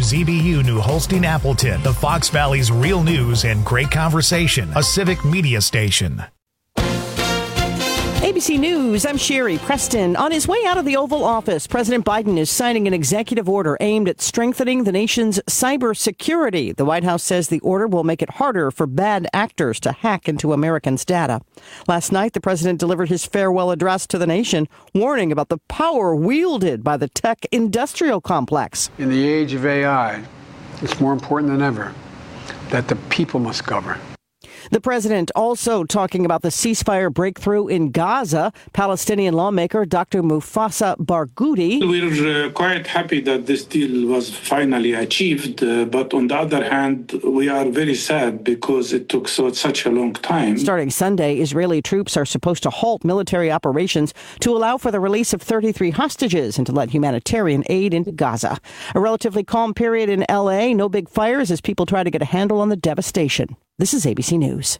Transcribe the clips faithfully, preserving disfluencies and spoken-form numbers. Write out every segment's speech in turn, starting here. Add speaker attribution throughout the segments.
Speaker 1: Z B U New Holstein Appleton, the Fox Valley's real news and great conversation, a civic media station.
Speaker 2: A B C News, I'm Sherry Preston. On his way out of the Oval Office, President Biden is signing an executive order aimed at strengthening the nation's cybersecurity. The White House says the order will make it harder for bad actors to hack into Americans' data. Last night, the president delivered his farewell address to the nation, warning about the power wielded by the tech industrial complex.
Speaker 3: In the age of A I, it's more important than ever that the people must govern.
Speaker 2: The president also talking about the ceasefire breakthrough in Gaza. Palestinian lawmaker Doctor Mufasa Barghouti.
Speaker 4: We're uh, quite happy that this deal was finally achieved, uh, but on the other hand, we are very sad because it took so such a long time.
Speaker 2: Starting Sunday, Israeli troops are supposed to halt military operations to allow for the release of thirty-three hostages and to let humanitarian aid into Gaza. A relatively calm period in L A. No big fires as people try to get a handle on the devastation. This is A B C News.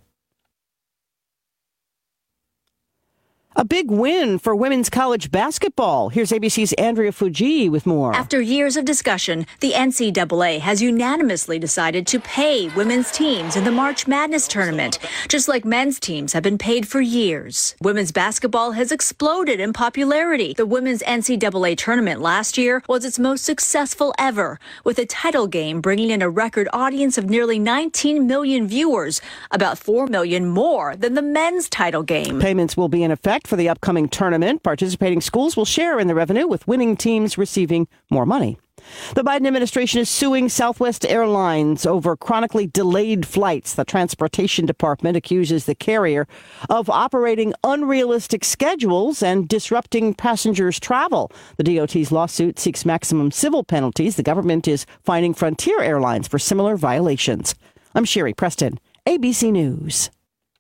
Speaker 2: A big win for women's college basketball. Here's A B C's Andrea Fuji with more.
Speaker 5: After years of discussion, the N C double A has unanimously decided to pay women's teams in the March Madness tournament, just like men's teams have been paid for years. Women's basketball has exploded in popularity. The women's N C double A tournament last year was its most successful ever, with the title game bringing in a record audience of nearly nineteen million viewers, about four million more than the men's title game.
Speaker 2: Payments will be in effect for the upcoming tournament. Participating schools will share in the revenue, with winning teams receiving more money. The Biden administration is suing Southwest Airlines over chronically delayed flights. The Transportation Department accuses the carrier of operating unrealistic schedules and disrupting passengers' travel. The D O T's lawsuit seeks maximum civil penalties. The government is fining Frontier Airlines for similar violations. I'm Sherry Preston, A B C News.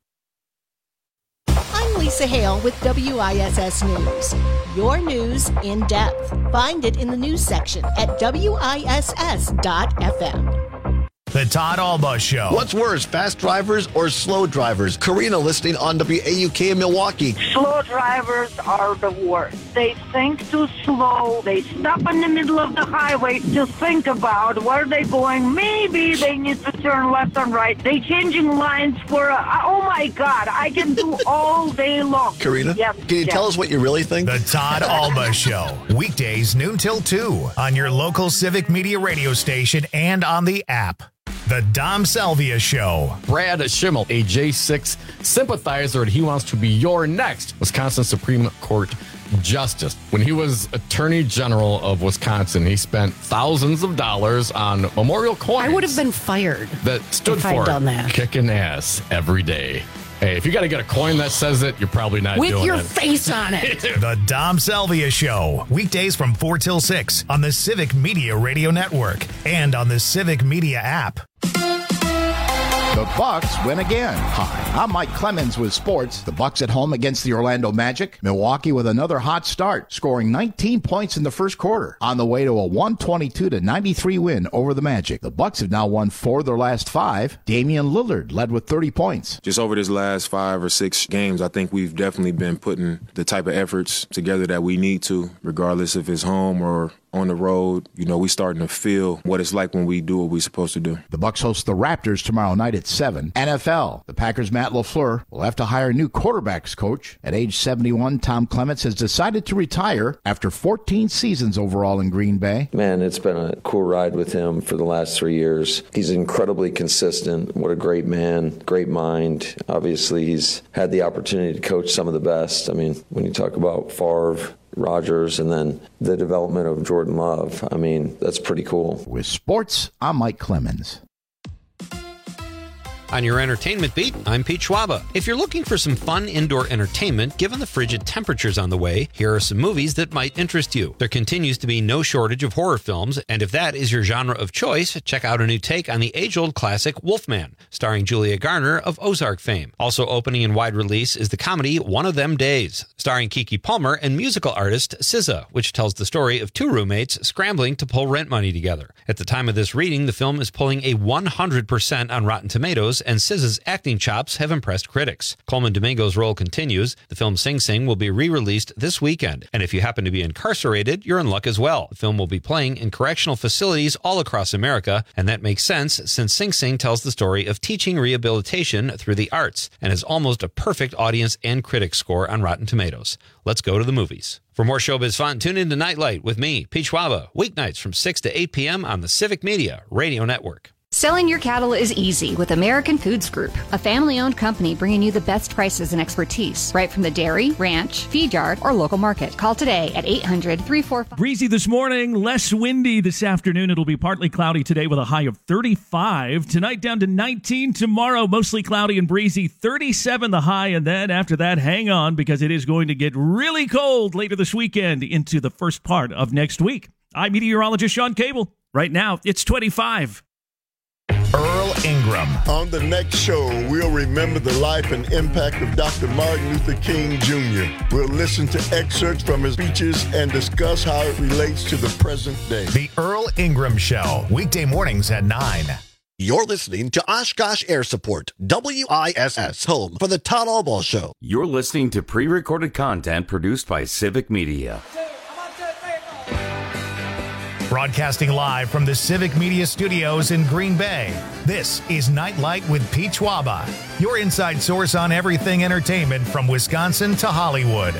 Speaker 6: Lisa Hale with W I S S News. Your news in depth. Find it in the news section at W I S S dot F M.
Speaker 1: The Todd Alba Show.
Speaker 7: What's worse, fast drivers or slow drivers? Karina listening on W A U K in Milwaukee.
Speaker 8: Slow drivers are the worst. They think too slow. They stop in the middle of the highway to think about where they're going. Maybe they need to turn left and right. They changing lines for, a, oh my God, I can do all day long.
Speaker 7: Karina,
Speaker 8: yes,
Speaker 7: can you
Speaker 8: yes.
Speaker 7: tell us what you really think?
Speaker 1: The Todd Alba Show. Weekdays noon till two on your local Civic Media radio station and on the app. The Dom Salvia Show.
Speaker 9: Brad Schimmel, a J six sympathizer, and he wants to be your next Wisconsin Supreme Court Justice. When he was Attorney General of Wisconsin, he spent thousands of dollars on memorial coins.
Speaker 10: I would have been fired
Speaker 9: that stood
Speaker 10: if
Speaker 9: for
Speaker 10: I'd done that.
Speaker 9: Kicking ass every day. Hey, if you got to get a coin that says it, you're probably not
Speaker 10: With
Speaker 9: doing it.
Speaker 10: your face on it.
Speaker 1: The Dom Salvia Show. Weekdays from four till six on the Civic Media Radio Network and on the Civic Media app.
Speaker 11: The Bucks win again. Hi, I'm Mike Clemens with sports. The Bucks at home against the Orlando Magic. Milwaukee with another hot start, scoring nineteen points in the first quarter, on the way to a one twenty-two to ninety-three win over the Magic. The Bucks have now won four of their last five. Damian Lillard led with thirty points.
Speaker 12: Just over this last five or six games, I think we've definitely been putting the type of efforts together that we need to, regardless if it's home or on the road. You know, we starting to feel what it's like when we do what we're supposed to do.
Speaker 11: The Bucks host the Raptors tomorrow night at seven. N F L. The Packers' Matt LaFleur will have to hire a new quarterbacks coach. At age seventy-one, Tom Clements has decided to retire after fourteen seasons overall in Green Bay.
Speaker 13: Man, it's been a cool ride with him for the last three years. He's incredibly consistent. What a great man, great mind. Obviously, he's had the opportunity to coach some of the best. I mean, when you talk about Favre, Rodgers, and then the development of Jordan Love, I mean, that's pretty cool.
Speaker 11: With sports, I'm Mike Clemens.
Speaker 14: On your entertainment beat, I'm Pete Schwaba. If you're looking for some fun indoor entertainment, given the frigid temperatures on the way, here are some movies that might interest you. There continues to be no shortage of horror films, and if that is your genre of choice, check out a new take on the age-old classic Wolfman, starring Julia Garner of Ozark fame. Also opening in wide release is the comedy One of Them Days, starring Keke Palmer and musical artist S Z A, which tells the story of two roommates scrambling to pull rent money together. At the time of this reading, the film is pulling a one hundred percent on Rotten Tomatoes Tomatoes, and S Z A's acting chops have impressed critics. Coleman Domingo's role continues. The film Sing Sing will be re-released this weekend, and if you happen to be incarcerated, you're in luck as well. The film will be playing in correctional facilities all across America, and that makes sense since Sing Sing tells the story of teaching rehabilitation through the arts and is almost a perfect audience and critic score on Rotten Tomatoes. Let's go to the movies. For more showbiz fun, tune in to Nightlight with me, Pete Schwaba, weeknights from six to eight p.m. on the Civic Media Radio Network.
Speaker 15: Selling your cattle is easy with American Foods Group, a family-owned company bringing you the best prices and expertise right from the dairy, ranch, feed yard, or local market. Call today at eight hundred, three four five.
Speaker 16: Breezy this morning, less windy this afternoon. It'll be partly cloudy today with a high of thirty-five. Tonight down to nineteen. Tomorrow, mostly cloudy and breezy, thirty-seven the high. And then after that, hang on because it is going to get really cold later this weekend into the first part of next week. I'm meteorologist Sean Cable. Right now, it's twenty-five.
Speaker 1: Earl Ingram.
Speaker 17: On the next show, we'll remember the life and impact of Doctor Martin Luther King Junior We'll listen to excerpts from his speeches and discuss how it relates to the present day.
Speaker 1: The Earl Ingram Show, weekday mornings at nine.
Speaker 7: You're listening to Oshkosh Air Support, W I S S, home for the Todd Albaugh Show.
Speaker 18: You're listening to pre-recorded content produced by Civic Media.
Speaker 1: Broadcasting live from the Civic Media Studios in Green Bay, this is Nightlight with Pete Schwaba, your inside source on everything entertainment from Wisconsin to Hollywood.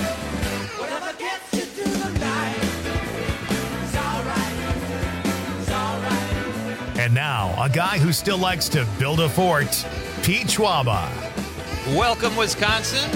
Speaker 1: And now, a guy who still likes to build a fort, Pete Schwaba.
Speaker 14: Welcome, Wisconsin.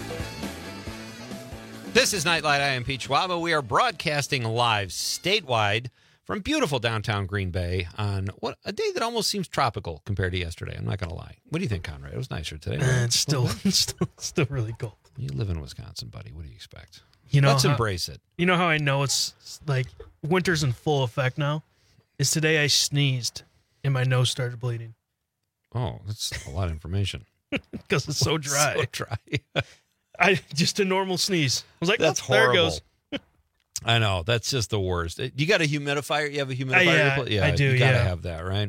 Speaker 14: This is Nightlight. I am Pete Schwaba. We are broadcasting live statewide from beautiful downtown Green Bay on what a day that almost seems tropical compared to yesterday. I'm not going to lie. What do you think, Conrad? It was nicer today. Right?
Speaker 19: Uh, it's still, it's still, still really cold.
Speaker 14: You live in Wisconsin, buddy. What do you expect?
Speaker 19: You know,
Speaker 14: let's
Speaker 19: how,
Speaker 14: embrace it.
Speaker 19: You know how I know it's like winter's in full effect now? Is today I sneezed and my nose started bleeding.
Speaker 14: Oh, that's a lot of information.
Speaker 19: Because it's so dry.
Speaker 14: so dry.
Speaker 19: I just a normal sneeze. I was like,
Speaker 14: that's
Speaker 19: oh,
Speaker 14: horrible.
Speaker 19: There it goes.
Speaker 14: I know. That's just the worst. You got a humidifier? You have a humidifier?
Speaker 19: Uh, yeah,
Speaker 14: yeah,
Speaker 19: I do,
Speaker 14: you gotta
Speaker 19: yeah.
Speaker 14: have that, right?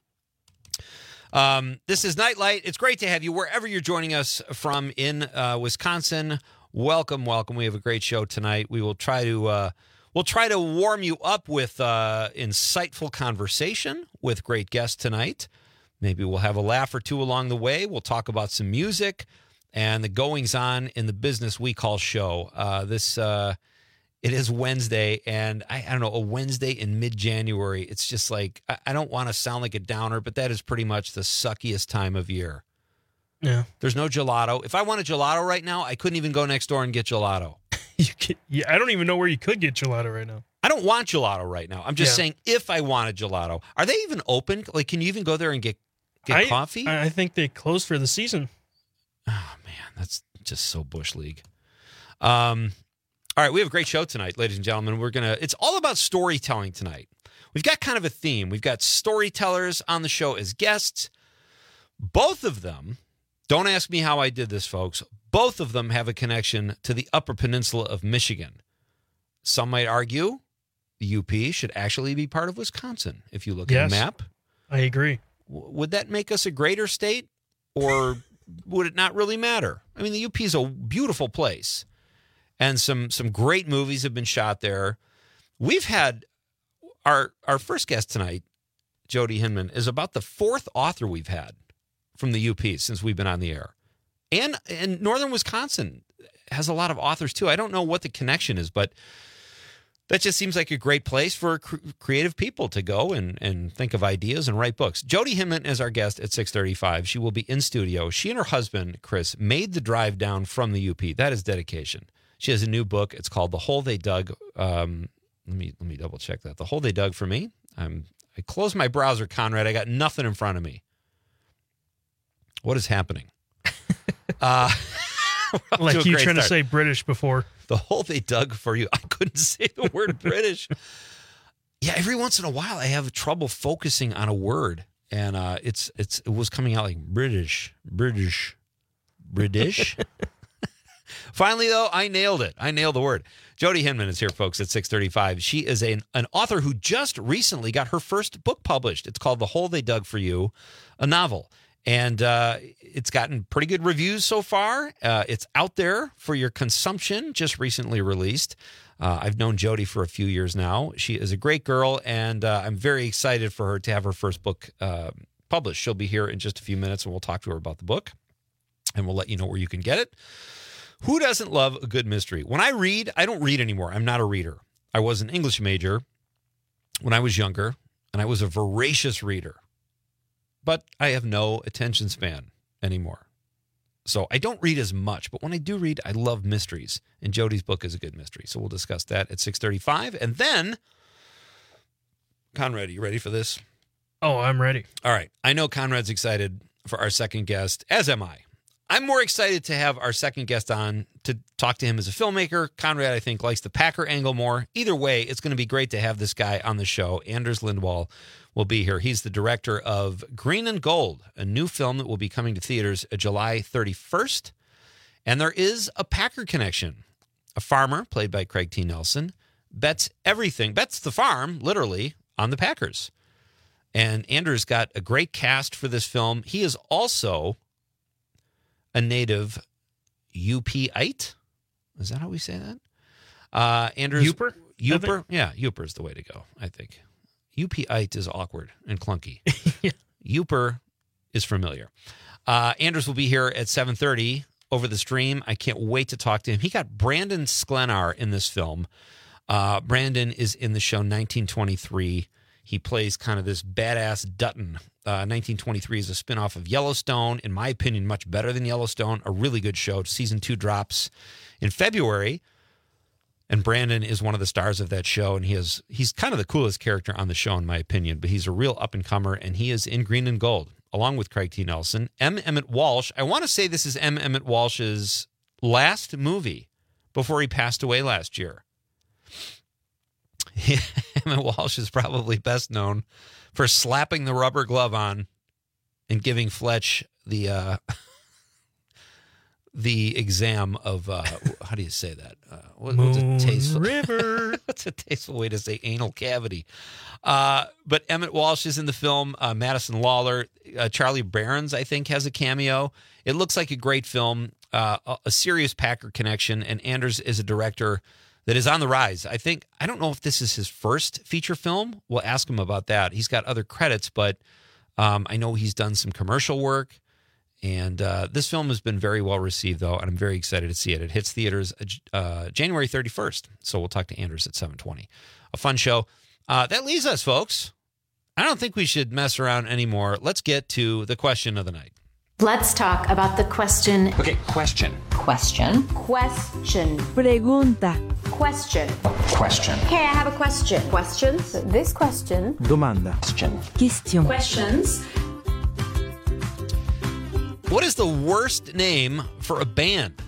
Speaker 14: Um, this is Nightlight. It's great to have you wherever you're joining us from in uh, Wisconsin. Welcome, welcome. We have a great show tonight. We will try to uh, we'll try to warm you up with uh, insightful conversation with great guests tonight. Maybe we'll have a laugh or two along the way. We'll talk about some music and the goings-on in the business we call show. Uh, this, uh, it is Wednesday, and I, I don't know, a Wednesday in mid-January, it's just like, I, I don't want to sound like a downer, but that is pretty much the suckiest time of year.
Speaker 19: Yeah.
Speaker 14: There's no gelato. If I want a gelato right now, I couldn't even go next door and get gelato.
Speaker 19: you can, yeah, I don't even know where you could get gelato right now.
Speaker 14: I don't want gelato right now. I'm just
Speaker 19: Yeah.
Speaker 14: saying if I wanted gelato. Are they even open? Like, can you even go there and get, get
Speaker 19: I,
Speaker 14: coffee?
Speaker 19: I think they closed for the season.
Speaker 14: Oh, man, that's just so Bush League. Um, all right, we have a great show tonight, ladies and gentlemen. We're gonna. It's all about storytelling tonight. We've got kind of a theme. We've got storytellers on the show as guests. Both of them, don't ask me how I did this, folks. Both of them have a connection to the Upper Peninsula of Michigan. Some might argue the U P should actually be part of Wisconsin. If you look
Speaker 19: Yes.
Speaker 14: at a map,
Speaker 19: I agree.
Speaker 14: W- would that make us a greater state, or would it not really matter? I mean, the U P is a beautiful place, and some some great movies have been shot there. We've had our our first guest tonight, Jody Hinman, is about the fourth author we've had from the U P since we've been on the air, and and northern Wisconsin has a lot of authors too. I don't know what the connection is, but that just seems like a great place for cr- creative people to go and, and think of ideas and write books. Jody Hinman is our guest at six thirty-five. She will be in studio. She and her husband, Chris, made the drive down from the U P. That is dedication. She has a new book. It's called The Hole They Dug. Um, let me let me double check that. The Hole They Dug for Me. I'm, I closed my browser, Conrad. I got nothing in front of me. What is happening? uh,
Speaker 19: Like you trying start. to say British before.
Speaker 14: The hole they dug for you. I couldn't say the word British. Yeah, every once in a while I have trouble focusing on a word, and uh, it's it's it was coming out like British, British, British. Finally, though, I nailed it. I nailed the word. Jody Hinman is here, folks, at six thirty-five. She is a, an author who just recently got her first book published. It's called The Hole They Dug for You, a novel. And uh, it's gotten pretty good reviews so far. Uh, it's out there for your consumption, just recently released. Uh, I've known Jody for a few years now. She is a great girl, and uh, I'm very excited for her to have her first book uh, published. She'll be here in just a few minutes, and we'll talk to her about the book, and we'll let you know where you can get it. Who doesn't love a good mystery? When I read, I don't read anymore. I'm not a reader. I was an English major when I was younger, and I was a voracious reader. But I have no attention span anymore. So I don't read as much, but when I do read, I love mysteries. And Jody's book is a good mystery. So we'll discuss that at six thirty-five. And then, Conrad, are you ready for this?
Speaker 19: Oh, I'm ready.
Speaker 14: All right. I know Conrad's excited for our second guest, as am I. I'm more excited to have our second guest on to talk to him as a filmmaker. Conrad, I think, likes the Packer angle more. Either way, it's going to be great to have this guy on the show. Anders Lindwall will be here. He's the director of Green and Gold, a new film that will be coming to theaters July thirty-first. And there is a Packer connection. A farmer, played by Craig T. Nelson, bets everything, bets the farm, literally, on the Packers. And Anders got a great cast for this film. He is also a native U P-ite. Is that how we say that? Uh, Anders,
Speaker 19: Uper?
Speaker 14: Uper? Yeah, Uper is the way to go, I think. U P-ite is awkward and clunky. yeah. Uper is familiar. Uh, Anders will be here at seven thirty over the stream. I can't wait to talk to him. He got Brandon Sklenar in this film. Uh, Brandon is in the show nineteen twenty-three. He plays kind of this badass Dutton. Uh, nineteen twenty-three is a spinoff of Yellowstone. In my opinion, much better than Yellowstone. A really good show. Season two drops in February. And Brandon is one of the stars of that show. And he is he's kind of the coolest character on the show, in my opinion. But he's a real up-and-comer. And he is in Green and Gold, along with Craig T. Nelson. M. Emmett Walsh. I want to say this is M. Emmett Walsh's last movie before he passed away last year. Emmett Walsh is probably best known for slapping the rubber glove on and giving Fletch the uh, the exam of uh, how do you say that? Uh, what, what's a tasteful
Speaker 19: River?
Speaker 14: What's a tasteful way to say anal cavity? Uh, but Emmett Walsh is in the film. Uh, Madison Lawler, uh, Charlie Barons, I think, has a cameo. It looks like a great film, uh, a, a serious Packer connection, and Anders is a director that is on the rise. I think, I don't know if this is his first feature film. We'll ask him about that. He's got other credits, but um, I know he's done some commercial work. And uh, this film has been very well received, though, and I'm very excited to see it. It hits theaters uh, January thirty-first, so we'll talk to Anders at seven twenty. A fun show. Uh, that leaves us, folks. I don't think we should mess around anymore. Let's get to the question of the night.
Speaker 20: Let's talk about the question.
Speaker 21: Okay, question.
Speaker 20: Question. Question.
Speaker 22: Pregunta.
Speaker 20: Question.
Speaker 21: Question.
Speaker 20: Okay, I have a question. Questions? This question.
Speaker 21: Domanda. Question.
Speaker 22: Question.
Speaker 20: Questions.
Speaker 14: What is the worst name for a band?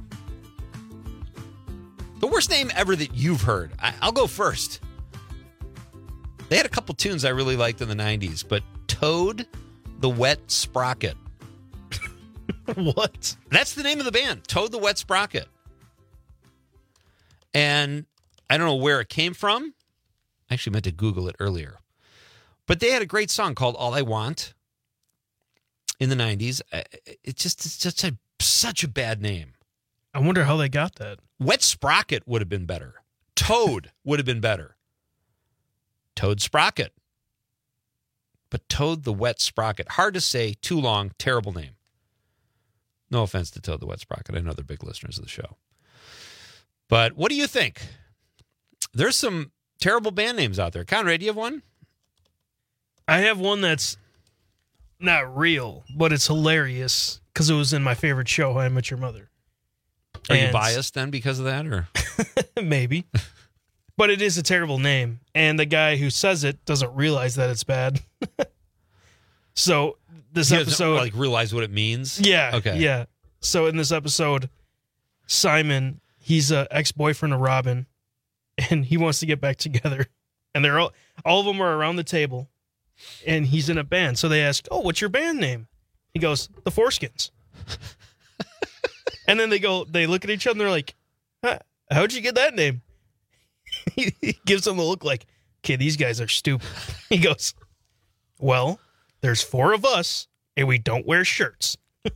Speaker 14: The worst name ever that you've heard. I, I'll go first. They had a couple tunes I really liked in the nineties, but Toad the Wet Sprocket.
Speaker 19: What?
Speaker 14: That's the name of the band, Toad the Wet Sprocket. And I don't know where it came from. I actually meant to Google it earlier. But they had a great song called All I Want in the nineties. It's just it's such a, such a bad name.
Speaker 19: I wonder how they got that.
Speaker 14: Wet Sprocket would have been better. Toad would have been better. Toad Sprocket. But Toad the Wet Sprocket. Hard to say, too long, terrible name. No offense to Toad the Wet Sprocket. I know they're big listeners of the show. But what do you think? There's some terrible band names out there. Conrad, do you have one?
Speaker 19: I have one that's not real, but it's hilarious because it was in my favorite show, How I Met Your Mother.
Speaker 14: Are
Speaker 19: And
Speaker 14: you biased then because of that? Or
Speaker 19: maybe. But it is a terrible name. And the guy who says it doesn't realize that it's bad. So this
Speaker 14: He doesn't,
Speaker 19: episode,
Speaker 14: like, realize what it means?
Speaker 19: Yeah.
Speaker 14: Okay.
Speaker 19: Yeah. So in this episode, Simon, he's an ex-boyfriend of Robin, and he wants to get back together. And they're all, all of them are around the table, and he's in a band. So they ask, "Oh, what's your band name?" He goes, "The Foreskins." And then they go, they look at each other and they're like, huh, "How'd you get that name?" He gives them the look like, "Okay, these guys are stupid." He goes, "Well, there's four of us and we don't wear shirts.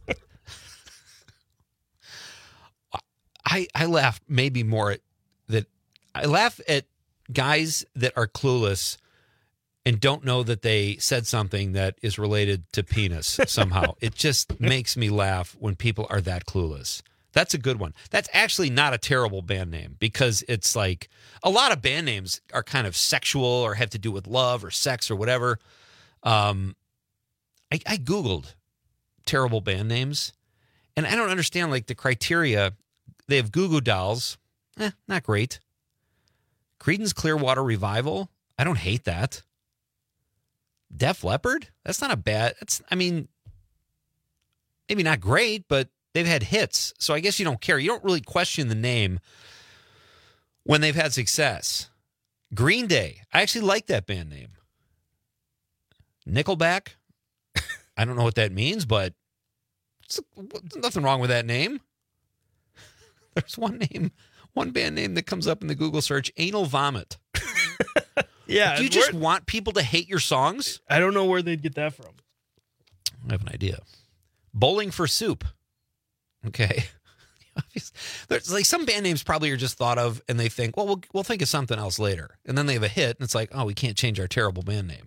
Speaker 14: I, I laugh maybe more at that. I laugh at guys that are clueless and don't know that they said something that is related to penis somehow. It just makes me laugh when people are that clueless. That's a good one. That's actually not a terrible band name because it's like a lot of band names are kind of sexual or have to do with love or sex or whatever. Um, I, I Googled terrible band names and I don't understand like the criteria. They have Goo Goo Dolls. Eh, not great. Creedence Clearwater Revival. I don't hate that. Def Leppard? That's not a bad... That's, I mean, maybe not great, but they've had hits. So I guess you don't care. You don't really question the name when they've had success. Green Day. I actually like that band name. Nickelback. I don't know what that means, but it's, nothing wrong with that name. There's one name, one band name that comes up in the Google search, Anal Vomit.
Speaker 19: Yeah.
Speaker 14: Do you just want people to hate your songs?
Speaker 19: I don't know where they'd get that from.
Speaker 14: I have an idea. Bowling for Soup. Okay. There's like some band names probably are just thought of and they think, well, we'll we'll think of something else later. And then they have a hit and it's like, oh, we can't change our terrible band name.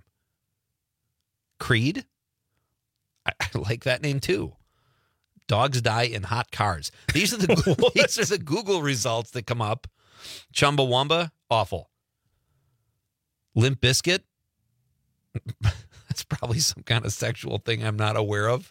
Speaker 14: Creed. I, I like that name too. Dogs Die in Hot Cars. These are the these are the Google results that come up. Chumbawamba, awful. Limp Bizkit. That's probably some kind of sexual thing I'm not aware of.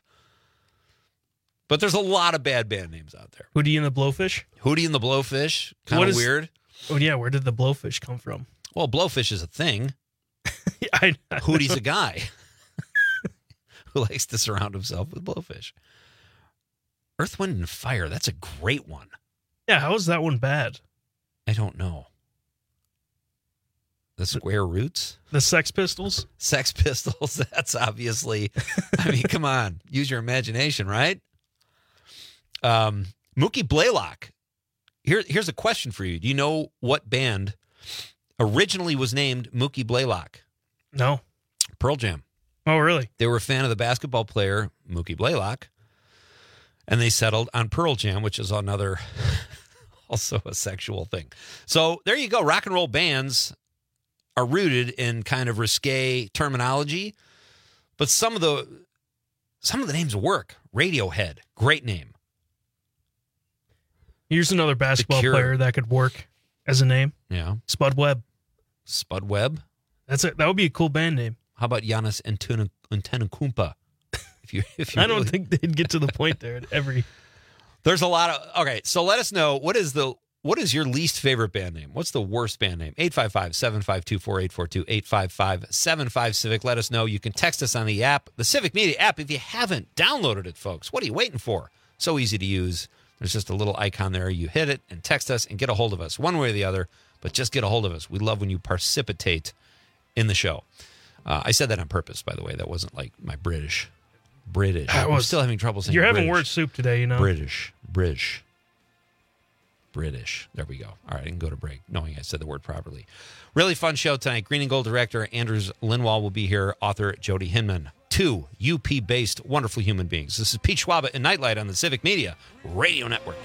Speaker 14: But there's a lot of bad band names out there.
Speaker 19: Hootie and the Blowfish?
Speaker 14: Hootie and the Blowfish. Kind
Speaker 19: What
Speaker 14: of
Speaker 19: is-
Speaker 14: weird.
Speaker 19: Oh, yeah. Where did the Blowfish come from?
Speaker 14: Well, Blowfish is a thing.
Speaker 19: I, I
Speaker 14: Hootie's
Speaker 19: know.
Speaker 14: a guy who likes to surround himself with blowfish. Earth, Wind, and Fire. That's a great one.
Speaker 19: Yeah, how is that one bad?
Speaker 14: I don't know. The Square Roots?
Speaker 19: The Sex Pistols?
Speaker 14: Sex Pistols. That's obviously, I mean, come on. Use your imagination, right? Um, Mookie Blaylock. Here, here's a question for you. Do you know what band originally was named Mookie Blaylock?
Speaker 19: No.
Speaker 14: Pearl Jam.
Speaker 19: Oh, really?
Speaker 14: They were a fan of the basketball player Mookie Blaylock, and they settled on Pearl Jam, which is another, also a sexual thing. So there you go. Rock and roll bands are rooted in kind of risque terminology, but some of the some of the names work. Radiohead, great name.
Speaker 19: Here's another basketball
Speaker 14: Cure.
Speaker 19: player that could work as a name.
Speaker 14: Yeah.
Speaker 19: Spud Webb.
Speaker 14: Spud Webb.
Speaker 19: That's it. That would be a cool band name.
Speaker 14: How about Giannis Antuna- Antetokounmpo? If you, if you
Speaker 19: I don't
Speaker 14: really-
Speaker 19: think they'd get to the point there at every.
Speaker 14: There's a lot of okay. So let us know what is the what is your least favorite band name? What's the worst band name? eight five five, seven five two, four eight four two, eight five five, seven five Civic. Let us know. You can text us on the app, the Civic Media app. If you haven't downloaded it, folks, what are you waiting for? So easy to use. There's just a little icon there. You hit it and text us and get a hold of us one way or the other. But just get a hold of us. We love when you participate in the show. Uh, I said that on purpose, by the way. That wasn't like my British. British.
Speaker 19: I
Speaker 14: I'm
Speaker 19: was-
Speaker 14: still having trouble saying
Speaker 19: You're having
Speaker 14: British.
Speaker 19: word soup today, you know.
Speaker 14: British. British. British. There we go. All right, I can go to break, knowing I said the word properly. Really fun show tonight. Green and Gold director Andrews Linwall will be here. Author Jody Hinman. Two U P-based wonderful human beings. This is Pete Schwaba and Nightlight on the Civic Media Radio Network.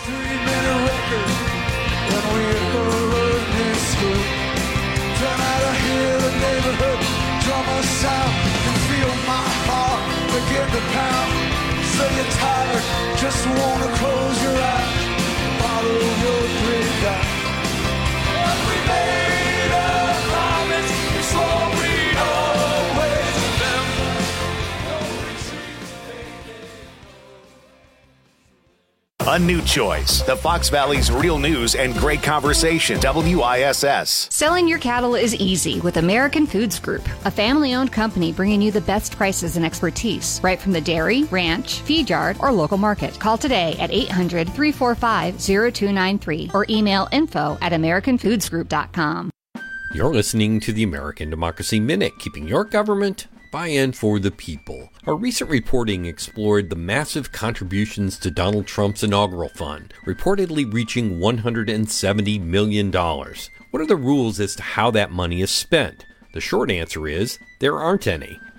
Speaker 3: Just wanna close your eyes, follow your dream down. We made a promise, so we always
Speaker 1: A new choice. The Fox Valley's real news and great conversation. W I S S.
Speaker 15: Selling your cattle is easy with American Foods Group, a family-owned company bringing you the best prices and expertise right from the dairy, ranch, feed yard, or local market. Call today at eight hundred, three four five, zero two nine three or email info at american foods group dot com.
Speaker 22: You're listening to the American Democracy Minute, keeping your government by and for the people. Our recent reporting explored the massive contributions to Donald Trump's inaugural fund, reportedly reaching one hundred seventy million dollars. What are the rules as to how that money is spent? The short answer is there aren't any.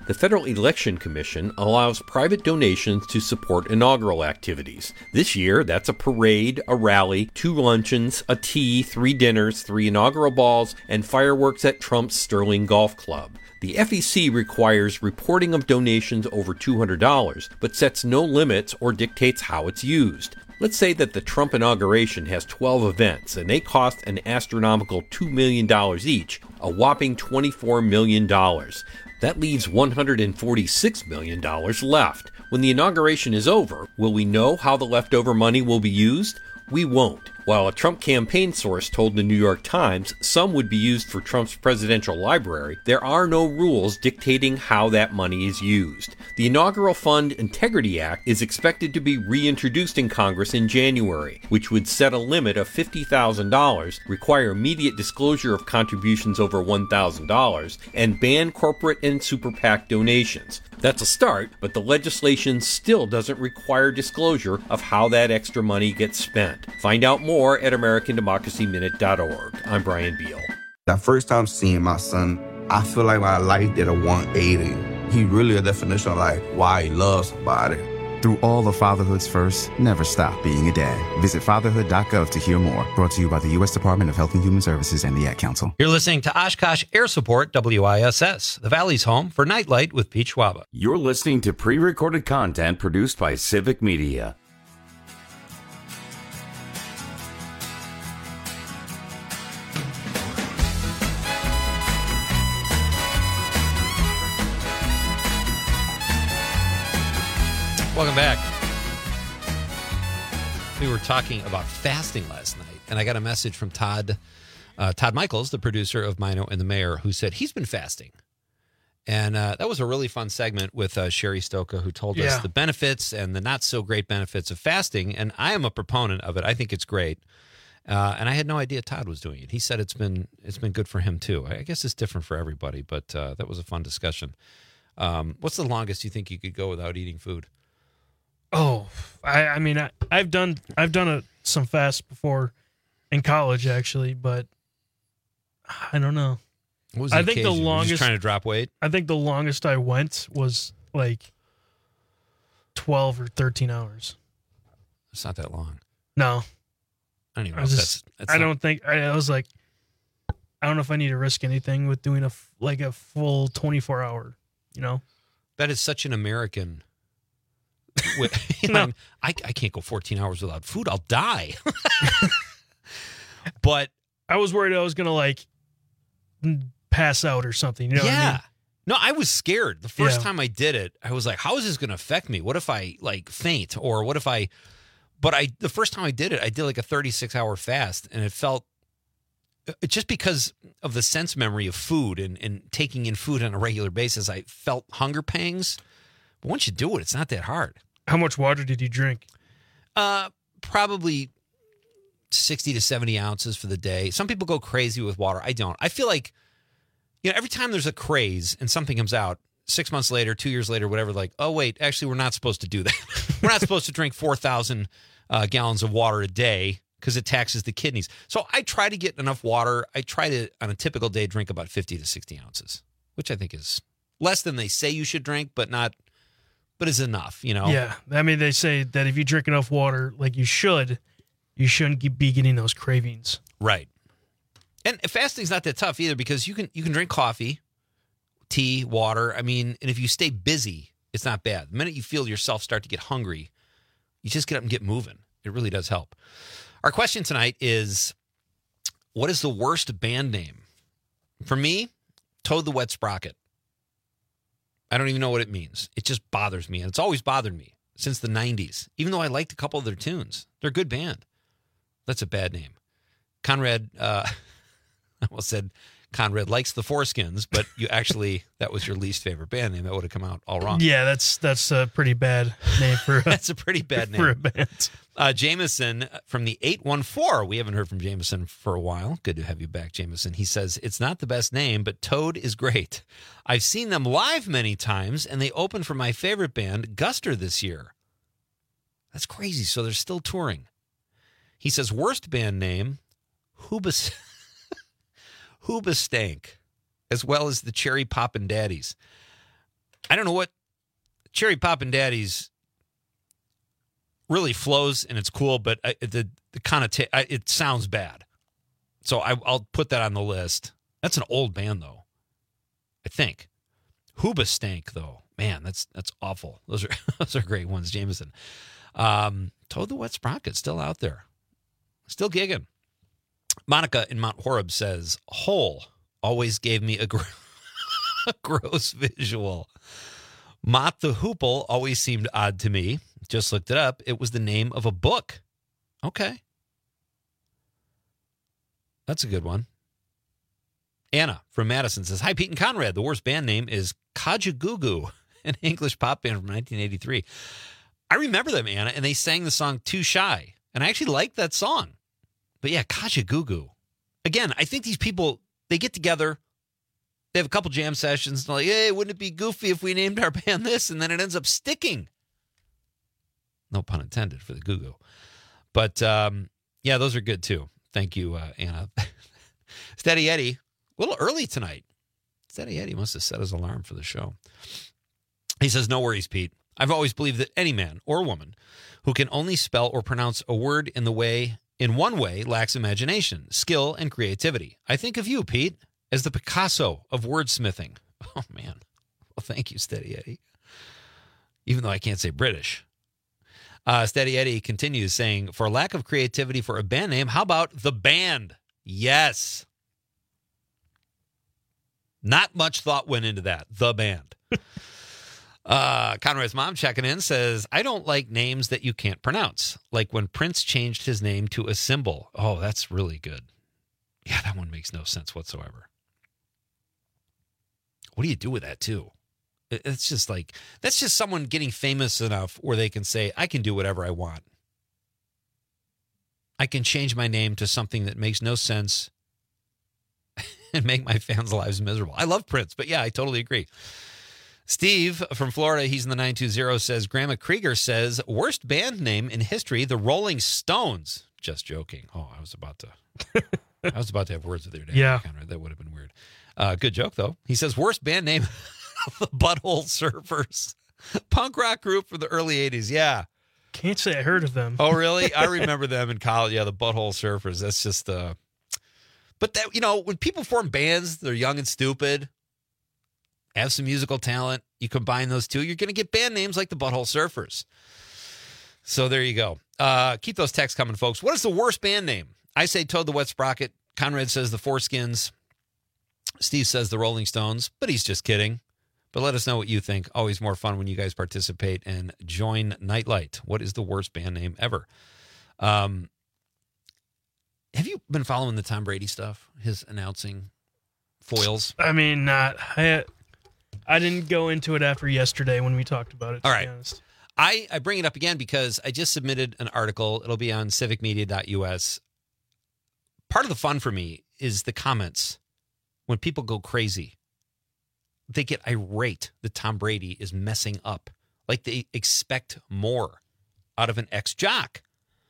Speaker 22: The Federal Election Commission allows private donations to support inaugural activities. This year, that's a parade, a rally, two luncheons, a tea, three dinners, three inaugural balls, and fireworks at Trump's Sterling Golf Club. The F E C requires reporting of donations over two hundred dollars, but sets no limits or dictates how it's used. Let's say that the Trump inauguration has twelve events, and they cost an astronomical two million dollars each, a whopping twenty-four million dollars. That leaves one hundred forty-six million dollars left. When the inauguration is over, will we know how the leftover money will be used? We won't. While a Trump campaign source told the New York Times some would be used for Trump's presidential library, there are no rules dictating how that money is used. The Inaugural Fund Integrity Act is expected to be reintroduced in Congress in January, which would set a limit of fifty thousand dollars, require immediate disclosure of contributions over one thousand dollars, and ban corporate and super PAC donations. That's a start, but the legislation still doesn't require disclosure of how that extra money gets spent. Find out more at American Democracy Minute dot org. I'm Brian Beal.
Speaker 4: That first time seeing my son, I feel like my life did a one eighty. He really a definition of like why he loves somebody.
Speaker 5: Through all of fatherhood's first, never stop being a dad. Visit fatherhood dot gov to hear more. Brought to you by the U S Department of Health and Human Services and the Ad Council.
Speaker 14: You're listening to Oshkosh Air Support W I S S, the Valley's home for Nightlight with Pete Schwaba.
Speaker 18: You're listening to pre-recorded content produced by Civic Media.
Speaker 14: Welcome back. We were talking about fasting last night, and I got a message from Todd uh, Todd Michaels, the producer of Mino and the Mayor, who said he's been fasting. And uh, that was a really fun segment with uh, Sherry Stoka, who told
Speaker 19: Yeah.
Speaker 14: us the benefits and the not-so-great benefits of fasting, and I am a proponent of it. I think it's great. Uh, and I had no idea Todd was doing it. He said it's been it's been good for him, too. I guess it's different for everybody, but uh, that was a fun discussion. Um, what's the longest you think you could go without eating food?
Speaker 19: Oh, I, I mean, I, I've done I've done a, some fasts before in college, actually, but I don't know.
Speaker 14: What was the
Speaker 19: I think the
Speaker 14: occasion? Were you
Speaker 19: longest
Speaker 14: just trying to drop weight?
Speaker 19: I think the longest I went was like twelve or thirteen hours.
Speaker 14: It's not that long.
Speaker 19: No,
Speaker 14: I don't even
Speaker 19: I
Speaker 14: know
Speaker 19: was
Speaker 14: if
Speaker 19: just,
Speaker 14: that's, that's
Speaker 19: I
Speaker 14: not-
Speaker 19: don't think I, I was like, I don't know if I need to risk anything with doing a f- like a full twenty-four hour. You know,
Speaker 14: That is such an American. you know, I, I can't go fourteen hours without food. I'll die. But
Speaker 19: I was worried I was gonna like pass out or something. You know
Speaker 14: yeah.
Speaker 19: what I mean?
Speaker 14: No, I was scared. The first
Speaker 19: Yeah.
Speaker 14: time I did it, I was like, how is this going to affect me? What if I like faint or what if I, but I, the first time I did it, I did like a thirty-six hour fast and it felt it- just because of the sense memory of food and, and taking in food on a regular basis, I felt hunger pangs. But once you do it, it's not that hard.
Speaker 19: How much water did you drink?
Speaker 14: Uh, probably sixty to seventy ounces for the day. Some people go crazy with water. I don't. I feel like, you know, every time there's a craze and something comes out, six months later, two years later, whatever, like, oh, wait, actually, we're not supposed to do that. We're not supposed to drink four thousand uh, gallons of water a day because it taxes the kidneys. So I try to get enough water. I try to, on a typical day, drink about fifty to sixty ounces, which I think is less than they say you should drink, but not, but is enough, you know?
Speaker 19: Yeah, I mean, they say that if you drink enough water, like you should, you shouldn't ge- be getting those cravings.
Speaker 14: Right. And fasting's not that tough either because you can you can drink coffee, tea, water. I mean, and if you stay busy, it's not bad. The minute you feel yourself start to get hungry, you just get up and get moving. It really does help. Our question tonight is, what is the worst band name? For me, Toad the Wet Sprocket. I don't even know what it means. It just bothers me, and it's always bothered me since the nineties, even though I liked a couple of their tunes. They're a good band. That's a bad name. Conrad, uh, I almost said Conrad likes the Foreskins, but you actually, that was your least favorite band name. That would have come out all wrong.
Speaker 19: Yeah, that's that's a pretty bad name for a,
Speaker 14: That's a pretty bad name.
Speaker 19: for a band.
Speaker 14: Uh, Jameson from the eight one four. We haven't heard from Jameson for a while. Good to have you back, Jameson. He says, it's not the best name, but Toad is great. I've seen them live many times, and they opened for my favorite band, Guster, this year. That's crazy. So they're still touring. He says, worst band name, Hoobas- Hoobastank, as well as the Cherry Poppin' Daddies. I don't know what Cherry Poppin' Daddies really flows and it's cool, but I, the the connota- I, it sounds bad. So I, I'll put that on the list. That's an old band, though. I think. Hoobastank, though. Man, that's that's awful. Those are those are great ones, Jameson. Um, Toad the Wet Sprocket, still out there. Still gigging. Monica in Mount Horeb says, Hole always gave me a, gr- a gross visual. Mott the Hoople always seemed odd to me. Just looked it up. It was the name of a book. Okay. That's a good one. Anna from Madison says, Hi, Pete and Conrad. The worst band name is Kajagoogoo, an English pop band from nineteen eighty-three. I remember them, Anna, and they sang the song Too Shy. And I actually liked that song. But yeah, Kajagoogoo. Again, I think these people, they get together, they have a couple jam sessions, and they're like, hey, wouldn't it be goofy if we named our band this? And then it ends up sticking. No pun intended for the Goo Goo. But um, yeah, those are good too. Thank you, uh, Anna. Steady Eddie, a little early tonight. Steady Eddie must have set his alarm for the show. He says, no worries, Pete. I've always believed that any man or woman who can only spell or pronounce a word in the way, in one way, lacks imagination, skill, and creativity. I think of you, Pete, as the Picasso of wordsmithing. Oh, man. Well, thank you, Steady Eddie. Even though I can't say British. Uh, Steady Eddie continues saying, for lack of creativity for a band name, how about The Band? Yes. Not much thought went into that. The Band. uh, Conrad's mom checking in says, I don't like names that you can't pronounce. Like when Prince changed his name to a symbol. Oh, that's really good. Yeah, that one makes no sense whatsoever. What do you do with that, too? It's just like, that's just someone getting famous enough where they can say, I can do whatever I want. I can change my name to something that makes no sense and make my fans' lives miserable. I love Prince, but yeah, I totally agree. Steve from Florida, he's in the nine two zero, says, Grandma Krieger says, worst band name in history, the Rolling Stones. Just joking. Oh, I was about to, I was about to have words with your dad.
Speaker 19: Yeah.
Speaker 14: Conrad. That would have been weird. Uh, good joke, though. He says, worst band name, the Butthole Surfers. Punk rock group from the early eighties. Yeah.
Speaker 19: Can't say I heard of them.
Speaker 14: Oh, really? I remember them in college. Yeah, the Butthole Surfers. That's just, uh, but that, you know, when people form bands, they're young and stupid, have some musical talent. You combine those two, you're going to get band names like the Butthole Surfers. So there you go. Uh, keep those texts coming, folks. What is the worst band name? I say Toad the Wet Sprocket. Conrad says the Foreskins. Steve says the Rolling Stones, but he's just kidding. But let us know what you think. Always more fun when you guys participate and join Nightlight. What is the worst band name ever? Um, have you been following the Tom Brady stuff? His announcing foils?
Speaker 19: I mean, not. I, I didn't go into it after yesterday when we talked about it, to
Speaker 14: All
Speaker 19: be
Speaker 14: right.
Speaker 19: honest.
Speaker 14: I, I bring it up again because I just submitted an article. It'll be on civic media dot U S. Part of the fun for me is the comments. When people go crazy, they get irate that Tom Brady is messing up. Like they expect more out of an ex-jock.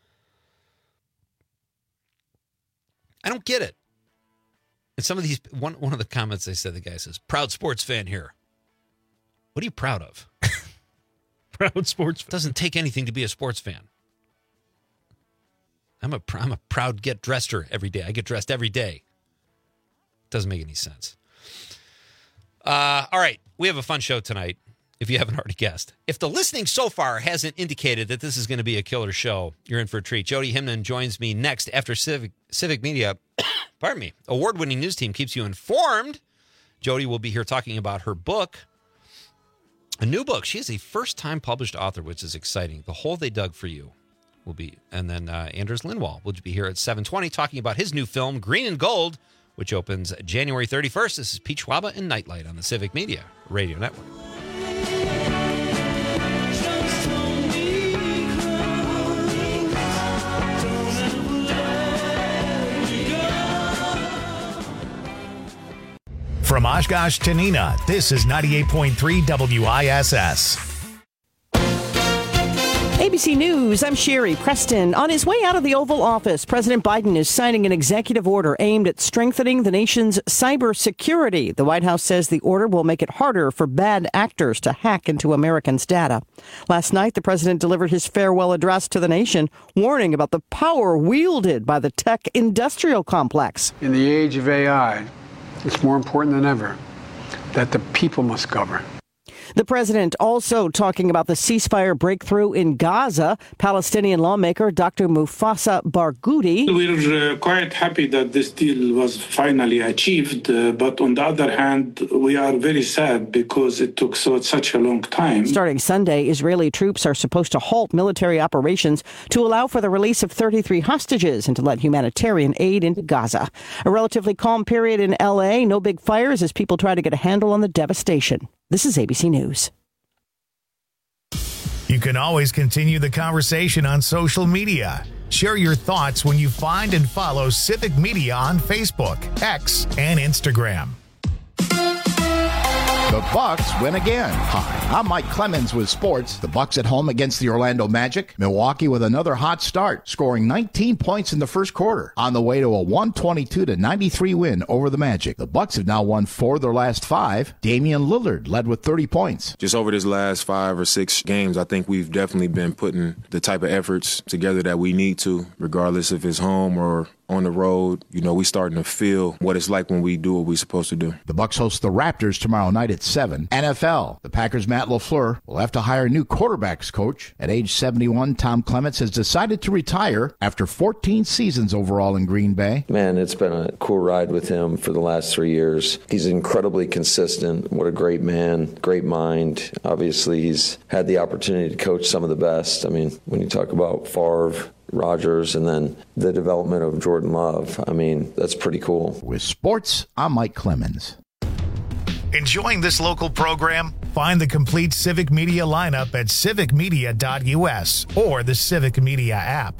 Speaker 14: I don't get it. And some of these, one, one of the comments they said, the guy says, proud sports fan here. What are you proud of?
Speaker 19: Proud sports fan.
Speaker 14: Doesn't take anything to be a sports fan. I'm a, I'm a proud get dresser every day. I get dressed every day. Doesn't make any sense. Uh, all right. We have a fun show tonight, if you haven't already guessed. If the listening so far hasn't indicated that this is going to be a killer show, you're in for a treat. Jody Himnon joins me next after Civic, Civic Media. Pardon me. Award-winning news team keeps you informed. Jody will be here talking about her book. A new book. She is a first-time published author, which is exciting. The Hole They Dug for You will be. And then uh, Anders Lindwall will be here at seven twenty talking about his new film, Green and Gold, which opens January thirty-first. This is Pete Schwaba and Nightlight on the Civic Media Radio Network.
Speaker 1: From Oshkosh to Neenah, this is ninety-eight point three W I S S.
Speaker 2: A B C News, I'm Sherry Preston. On his way out of the Oval Office, President Biden is signing an executive order aimed at strengthening the nation's cybersecurity. The White House says the order will make it harder for bad actors to hack into Americans' data. Last night, the president delivered his farewell address to the nation, warning about the power wielded by the tech industrial complex.
Speaker 6: In the age of A I, it's more important than ever that the people must govern.
Speaker 2: The president also talking about the ceasefire breakthrough in Gaza. Palestinian lawmaker Doctor Mufasa Barghouti.
Speaker 23: We're uh, quite happy that this deal was finally achieved, uh, but on the other hand, we are very sad because it took so such a long time.
Speaker 2: Starting Sunday, Israeli troops are supposed to halt military operations to allow for the release of thirty-three hostages and to let humanitarian aid into Gaza. A relatively calm period in L A. No big fires as people try to get a handle on the devastation. This is A B C News.
Speaker 1: You can always continue the conversation on social media. Share your thoughts when you find and follow Civic Media on Facebook, X, and Instagram.
Speaker 11: The Bucks win again. Hi, I'm Mike Clemens with sports. The Bucks at home against the Orlando Magic. Milwaukee with another hot start, scoring nineteen points in the first quarter, on the way to a one twenty-two to ninety-three win over the Magic. The Bucks have now won four of their last five. Damian Lillard led with thirty points.
Speaker 12: Just over this last five or six games, I think we've definitely been putting the type of efforts together that we need to, regardless if it's home or on the road. You know, we starting to feel what it's like when we do what we're supposed to do.
Speaker 11: The Bucks host the Raptors tomorrow night at seven. N F L. The Packers' Matt LaFleur will have to hire a new quarterbacks coach. At age seventy-one, Tom Clements has decided to retire after fourteen seasons overall in Green Bay.
Speaker 13: Man, it's been a cool ride with him for the last three years. He's incredibly consistent. What a great man, great mind. Obviously, he's had the opportunity to coach some of the best. I mean, when you talk about Favre, Rodgers, and then the development of Jordan Love, I mean, that's pretty cool.
Speaker 11: With sports, I'm Mike Clemens.
Speaker 1: Enjoying this local program? Find the complete Civic Media lineup at civic media dot u s or the Civic Media app.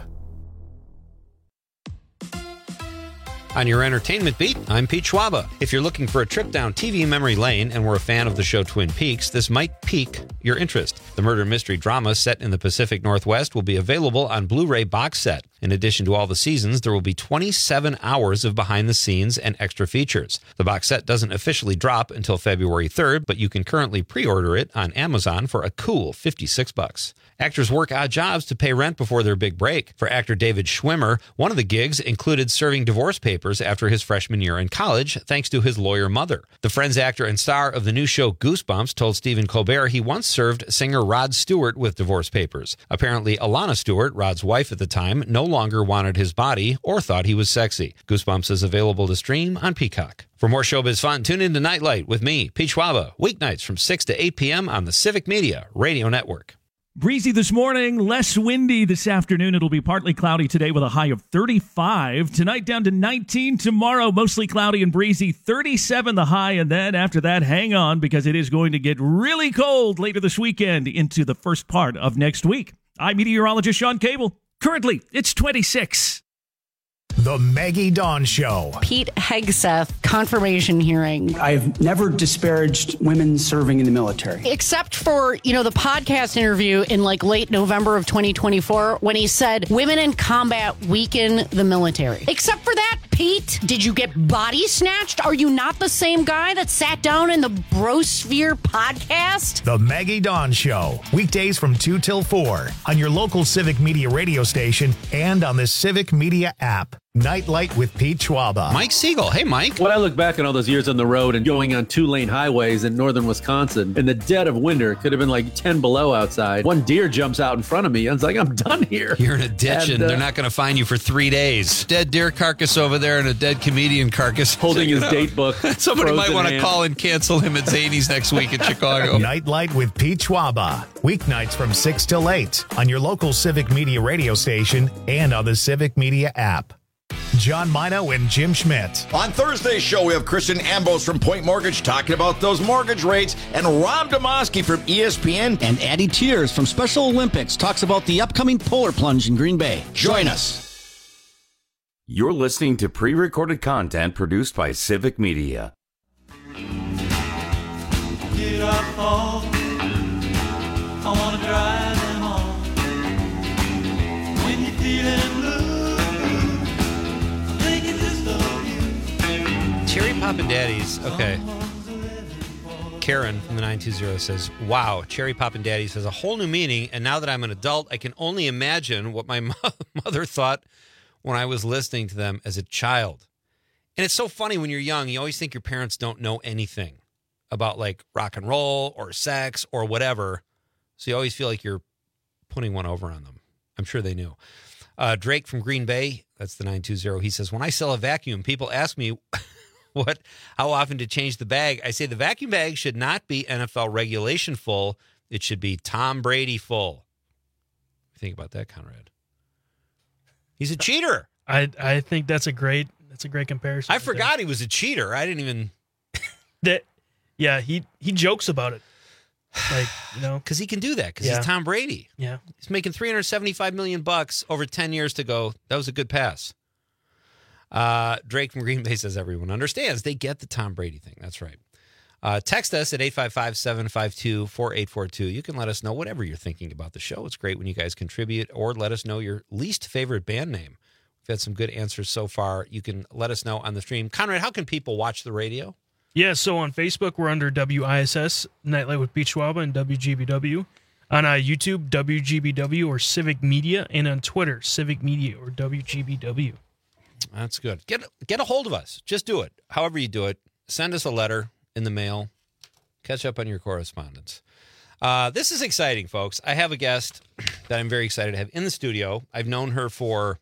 Speaker 14: On your entertainment beat, I'm Pete Schwaba. If you're looking for a trip down T V memory lane and were a fan of the show Twin Peaks, this might pique your interest. The murder mystery drama set in the Pacific Northwest will be available on Blu-ray box set. In addition to all the seasons, there will be twenty-seven hours of behind the scenes and extra features. The box set doesn't officially drop until February third, but you can currently pre-order it on Amazon for a cool fifty-six bucks. Actors work odd jobs to pay rent before their big break. For actor David Schwimmer, one of the gigs included serving divorce papers after his freshman year in college, thanks to his lawyer mother. The Friends actor and star of the new show Goosebumps told Stephen Colbert he once served singer Rod Stewart with divorce papers. Apparently, Alana Stewart, Rod's wife at the time, no longer wanted his body or thought he was sexy. Goosebumps is available to stream on Peacock. For more showbiz fun, tune in to Nightlight with me, Pete Schwaba, weeknights from six to eight p.m. on the Civic Media Radio Network.
Speaker 16: Breezy this morning, less windy this afternoon. It'll be partly cloudy today with a high of thirty-five. Tonight down to nineteen. Tomorrow, mostly cloudy and breezy, thirty-seven the high. And then after that, hang on because it is going to get really cold later this weekend into the first part of next week. I'm meteorologist Sean Cable. Currently, it's twenty-six.
Speaker 1: The Maggie Dawn Show.
Speaker 10: Pete Hegseth confirmation hearing.
Speaker 24: I've never disparaged women serving in the military.
Speaker 10: Except for, you know, the podcast interview in like late November of twenty twenty-four when he said women in combat weaken the military. Except for that, Pete, did you get body snatched? Are you not the same guy that sat down in the Brosphere podcast?
Speaker 1: The Maggie Dawn Show. Weekdays from two till four on your local Civic Media radio station and on the Civic Media app. Nightlight with Pete Schwaba.
Speaker 14: Mike Siegel. Hey, Mike.
Speaker 25: When I look back on all those years on the road and going on two-lane highways in northern Wisconsin, in the dead of winter, it could have been like ten below outside. One deer jumps out in front of me. I was like, I'm done here.
Speaker 14: You're in a ditch, and, and uh, they're not going to find you for three days. Dead deer carcass over there and a dead comedian carcass.
Speaker 25: Holding his date book.
Speaker 14: Somebody might want to call and cancel him at Zany's next week in Chicago.
Speaker 1: Nightlight with Pete Schwaba. Weeknights from six till eight on your local Civic Media radio station and on the Civic Media app. John Mino and Jim Schmidt.
Speaker 26: On Thursday's show, we have Christian Ambos from Point Mortgage talking about those mortgage rates, and Rob Demoski from E S P N.
Speaker 27: And Addie Tears from Special Olympics talks about the upcoming Polar Plunge in Green Bay. Join us.
Speaker 18: You're listening to pre-recorded content produced by Civic Media.
Speaker 3: Get up, oh, I want to drive them on.
Speaker 14: Poppin' Daddies. Okay. Karen from the nine two zero says, wow, Cherry Poppin' Daddies has a whole new meaning, and now that I'm an adult, I can only imagine what my mo- mother thought when I was listening to them as a child. And it's so funny when you're young, you always think your parents don't know anything about like rock and roll or sex or whatever. So you always feel like you're putting one over on them. I'm sure they knew. Uh, Drake from Green Bay, that's the nine two zero. He says, when I sell a vacuum, people ask me what, how often to change the bag. I say the vacuum bag should not be N F L regulation full. It should be Tom Brady full. Think about that, Conrad. He's a cheater.
Speaker 19: I I think that's a great that's a great comparison.
Speaker 14: I forgot he was a cheater. I didn't even.
Speaker 19: that. Yeah, he he jokes about it. Like, you know,
Speaker 14: because he can do that because
Speaker 19: Yeah.
Speaker 14: he's Tom Brady.
Speaker 19: Yeah.
Speaker 14: He's making three hundred seventy-five million bucks over ten years to go. That was a good pass. Uh, Drake from Green Bay says everyone understands. They get the Tom Brady thing. That's right. Uh, text us at eight five five, seven five two, four eight four two. You can let us know whatever you're thinking about the show. It's great when you guys contribute, or let us know your least favorite band name. We've had some good answers so far. You can let us know on the stream. Conrad, how can people watch the radio?
Speaker 19: Yeah, so on Facebook, we're under W I S S, Nightlight with Pete Schwaba, and W G B W. On uh, YouTube, W G B W or Civic Media, and on Twitter, Civic Media or W G B W.
Speaker 14: That's good. Get get a hold of us. Just do it. However you do it. Send us a letter in the mail. Catch up on your correspondence. Uh, this is exciting, folks. I have a guest that I'm very excited to have in the studio. I've known her for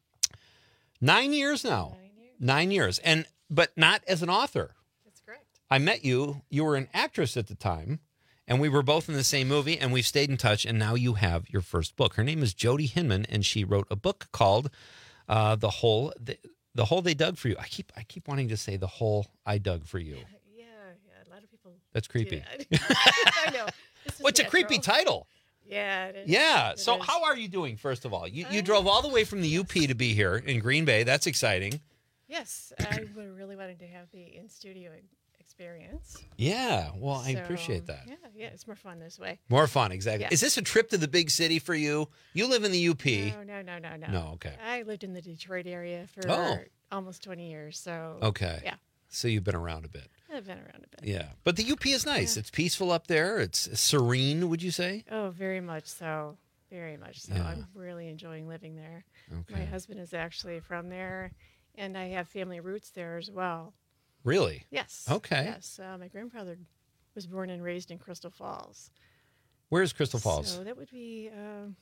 Speaker 14: nine years now. Nine years. Nine years. And but not as an author.
Speaker 7: That's correct.
Speaker 14: I met you. You were an actress at the time, and we were both in the same movie, and we've stayed in touch, and now you have your first book. Her name is Jody Hinman, and she wrote a book called uh, The Hole the, the Hole They Dug for You. I keep I keep wanting to say The Hole I Dug for You.
Speaker 7: Yeah, yeah. A lot of people.
Speaker 14: That's creepy.
Speaker 7: do that. I know. It's
Speaker 14: What's a creepy title?
Speaker 7: Yeah. It is.
Speaker 14: Yeah.
Speaker 7: It
Speaker 14: So
Speaker 7: is.
Speaker 14: how are you doing, first of all? You you drove all the way from the U P to be here in Green Bay. That's exciting.
Speaker 7: Yes, I would really wanted to have the in studio experience.
Speaker 14: Yeah. Well, I
Speaker 7: So,
Speaker 14: appreciate that.
Speaker 7: Yeah, yeah. It's more fun this way.
Speaker 14: More fun, exactly.
Speaker 7: Yeah.
Speaker 14: Is this a trip to the big city for you? You live in the U P.
Speaker 7: No, no, no, no, no.
Speaker 14: No, okay.
Speaker 7: I lived in the Detroit area for
Speaker 14: Oh.
Speaker 7: almost twenty years. So
Speaker 14: Okay.
Speaker 7: yeah,
Speaker 14: So you've been around a bit.
Speaker 7: I've been around a bit.
Speaker 14: Yeah. But the U P is nice.
Speaker 7: Yeah.
Speaker 14: It's peaceful up there. It's serene, would you say?
Speaker 7: Oh, very much so. Very much so.
Speaker 14: Yeah.
Speaker 7: I'm really enjoying living there.
Speaker 14: Okay.
Speaker 7: My husband is actually from there, and I have family roots there as well.
Speaker 14: Really?
Speaker 7: Yes.
Speaker 14: Okay.
Speaker 7: Yes. Uh, my grandfather was born and raised in Crystal Falls.
Speaker 14: Where's Crystal Falls?
Speaker 7: So that would be, um,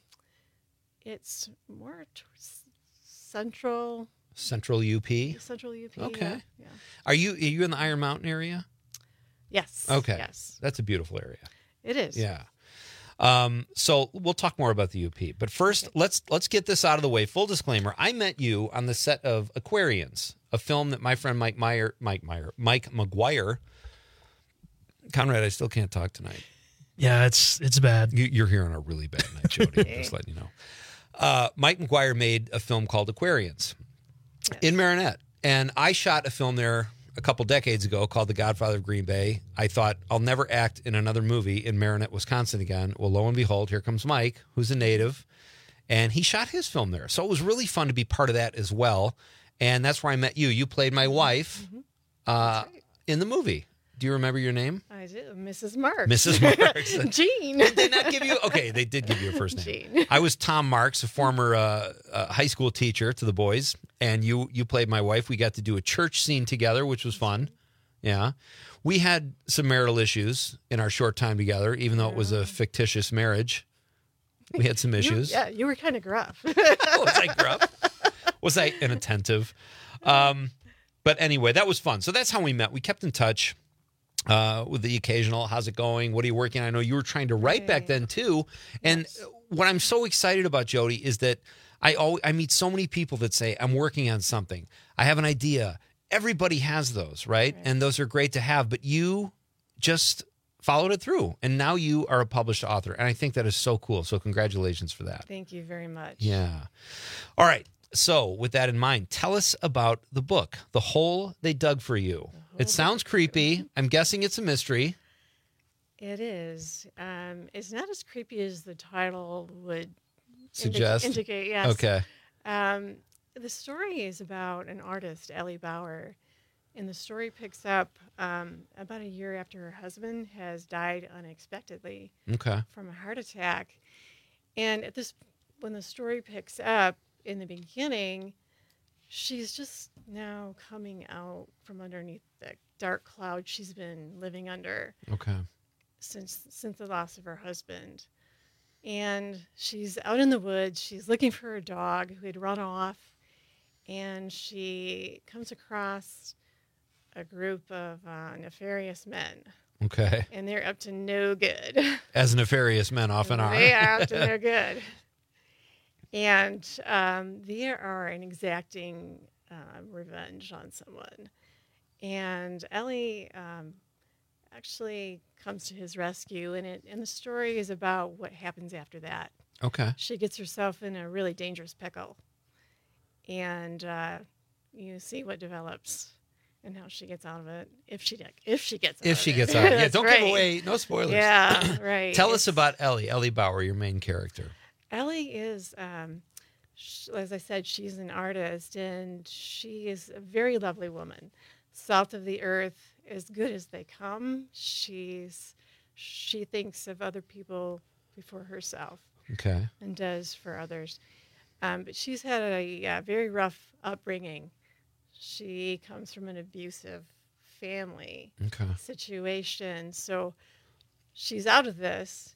Speaker 7: it's more towards central,
Speaker 14: Central U P?
Speaker 7: central U P.
Speaker 14: Okay.
Speaker 7: Yeah. yeah.
Speaker 14: Are you are you in the Iron Mountain area?
Speaker 7: Yes.
Speaker 14: Okay.
Speaker 7: Yes.
Speaker 14: That's a beautiful area.
Speaker 7: It is.
Speaker 14: Yeah. Um, so we'll talk more about the U P. But first,
Speaker 7: Okay.
Speaker 14: let's let's get this out of the way. Full disclaimer, I met you on the set of Aquarians, a film that my friend Mike Meyer, Mike Meyer, Mike McGuire. Conrad, I still can't talk tonight.
Speaker 19: Yeah, it's it's bad.
Speaker 14: You, you're here on a really bad night, Jody. Just letting you know. Uh, Mike McGuire made a film called Aquarians in Marinette, and I shot a film there a couple decades ago called The Godfather of Green Bay. I thought I'll never act in another movie in Marinette, Wisconsin again. Well, lo and behold, here comes Mike, who's a native, and he shot his film there. So it was really fun to be part of that as well. And that's where I met you. You played my wife uh, in the movie. Do you remember your name?
Speaker 7: I do. Missus Marks.
Speaker 14: Missus Marks.
Speaker 7: Jean.
Speaker 14: Did they not give you? Okay, they did give you a first name.
Speaker 7: Jean.
Speaker 14: I was Tom Marks, a former uh, uh, high school teacher to the boys, and you you played my wife. We got to do a church scene together, which was fun. Yeah. We had some marital issues in our short time together, even though it was a fictitious marriage. We had some
Speaker 7: You-
Speaker 14: issues.
Speaker 7: yeah, you were kind of gruff.
Speaker 14: Was I gruff? Was I inattentive? Um, but anyway, that was fun. So that's how we met. We kept in touch. Uh, with the occasional, how's it going? What are you working on? I know you were trying to write back then too. And what I'm so excited about, Jody, is that I always, I meet so many people that say, I'm working on something. I have an idea. Everybody has those, right? And those are great to have, but you just followed it through. And now you are a published author. And I think that is so cool. So congratulations for that.
Speaker 7: Thank you very much.
Speaker 14: Yeah. All right. So with that in mind, tell us about the book, The Hole They Dug for You. It sounds creepy. I'm guessing it's a mystery.
Speaker 7: It is. Um, it's not as creepy as the title would
Speaker 14: Suggest?
Speaker 7: indi- indicate. Yes.
Speaker 14: Okay.
Speaker 7: Um, the story is about an artist, Ellie Bauer, And the story picks up um, about a year after her husband has died unexpectedly
Speaker 14: Okay.
Speaker 7: from a heart attack. And at this, when the story picks up in the beginning, she's just now coming out from underneath the dark cloud she's been living under.
Speaker 14: Okay.
Speaker 7: Since since the loss of her husband. And she's out in the woods. She's looking for her dog who had run off. And she comes across a group of uh, nefarious men.
Speaker 14: Okay.
Speaker 7: And they're up to no good.
Speaker 14: As nefarious men often are.
Speaker 7: They are up to no good. And um, they are an exacting uh, revenge on someone. And Ellie um, actually comes to his rescue, and it and the story is about what happens after that.
Speaker 14: Okay.
Speaker 7: She gets herself in a really dangerous pickle, and uh, you see what develops and how she gets out of it, if she if she gets out
Speaker 14: If
Speaker 7: of
Speaker 14: she
Speaker 7: it.
Speaker 14: gets out. Yeah,
Speaker 7: That's
Speaker 14: don't
Speaker 7: right.
Speaker 14: give away. No spoilers.
Speaker 7: Yeah, right.
Speaker 14: Tell us
Speaker 7: It's-
Speaker 14: about Ellie, Ellie Bauer, your main character.
Speaker 7: Ellie is, um, sh- as I said, she's an artist, and she is a very lovely woman. Salt of the earth, as good as they come. She's she thinks of other people before herself.
Speaker 14: Okay.
Speaker 7: And does for others. Um, but she's had a uh, very rough upbringing. She comes from an abusive family
Speaker 14: Okay.
Speaker 7: situation, so she's out of this.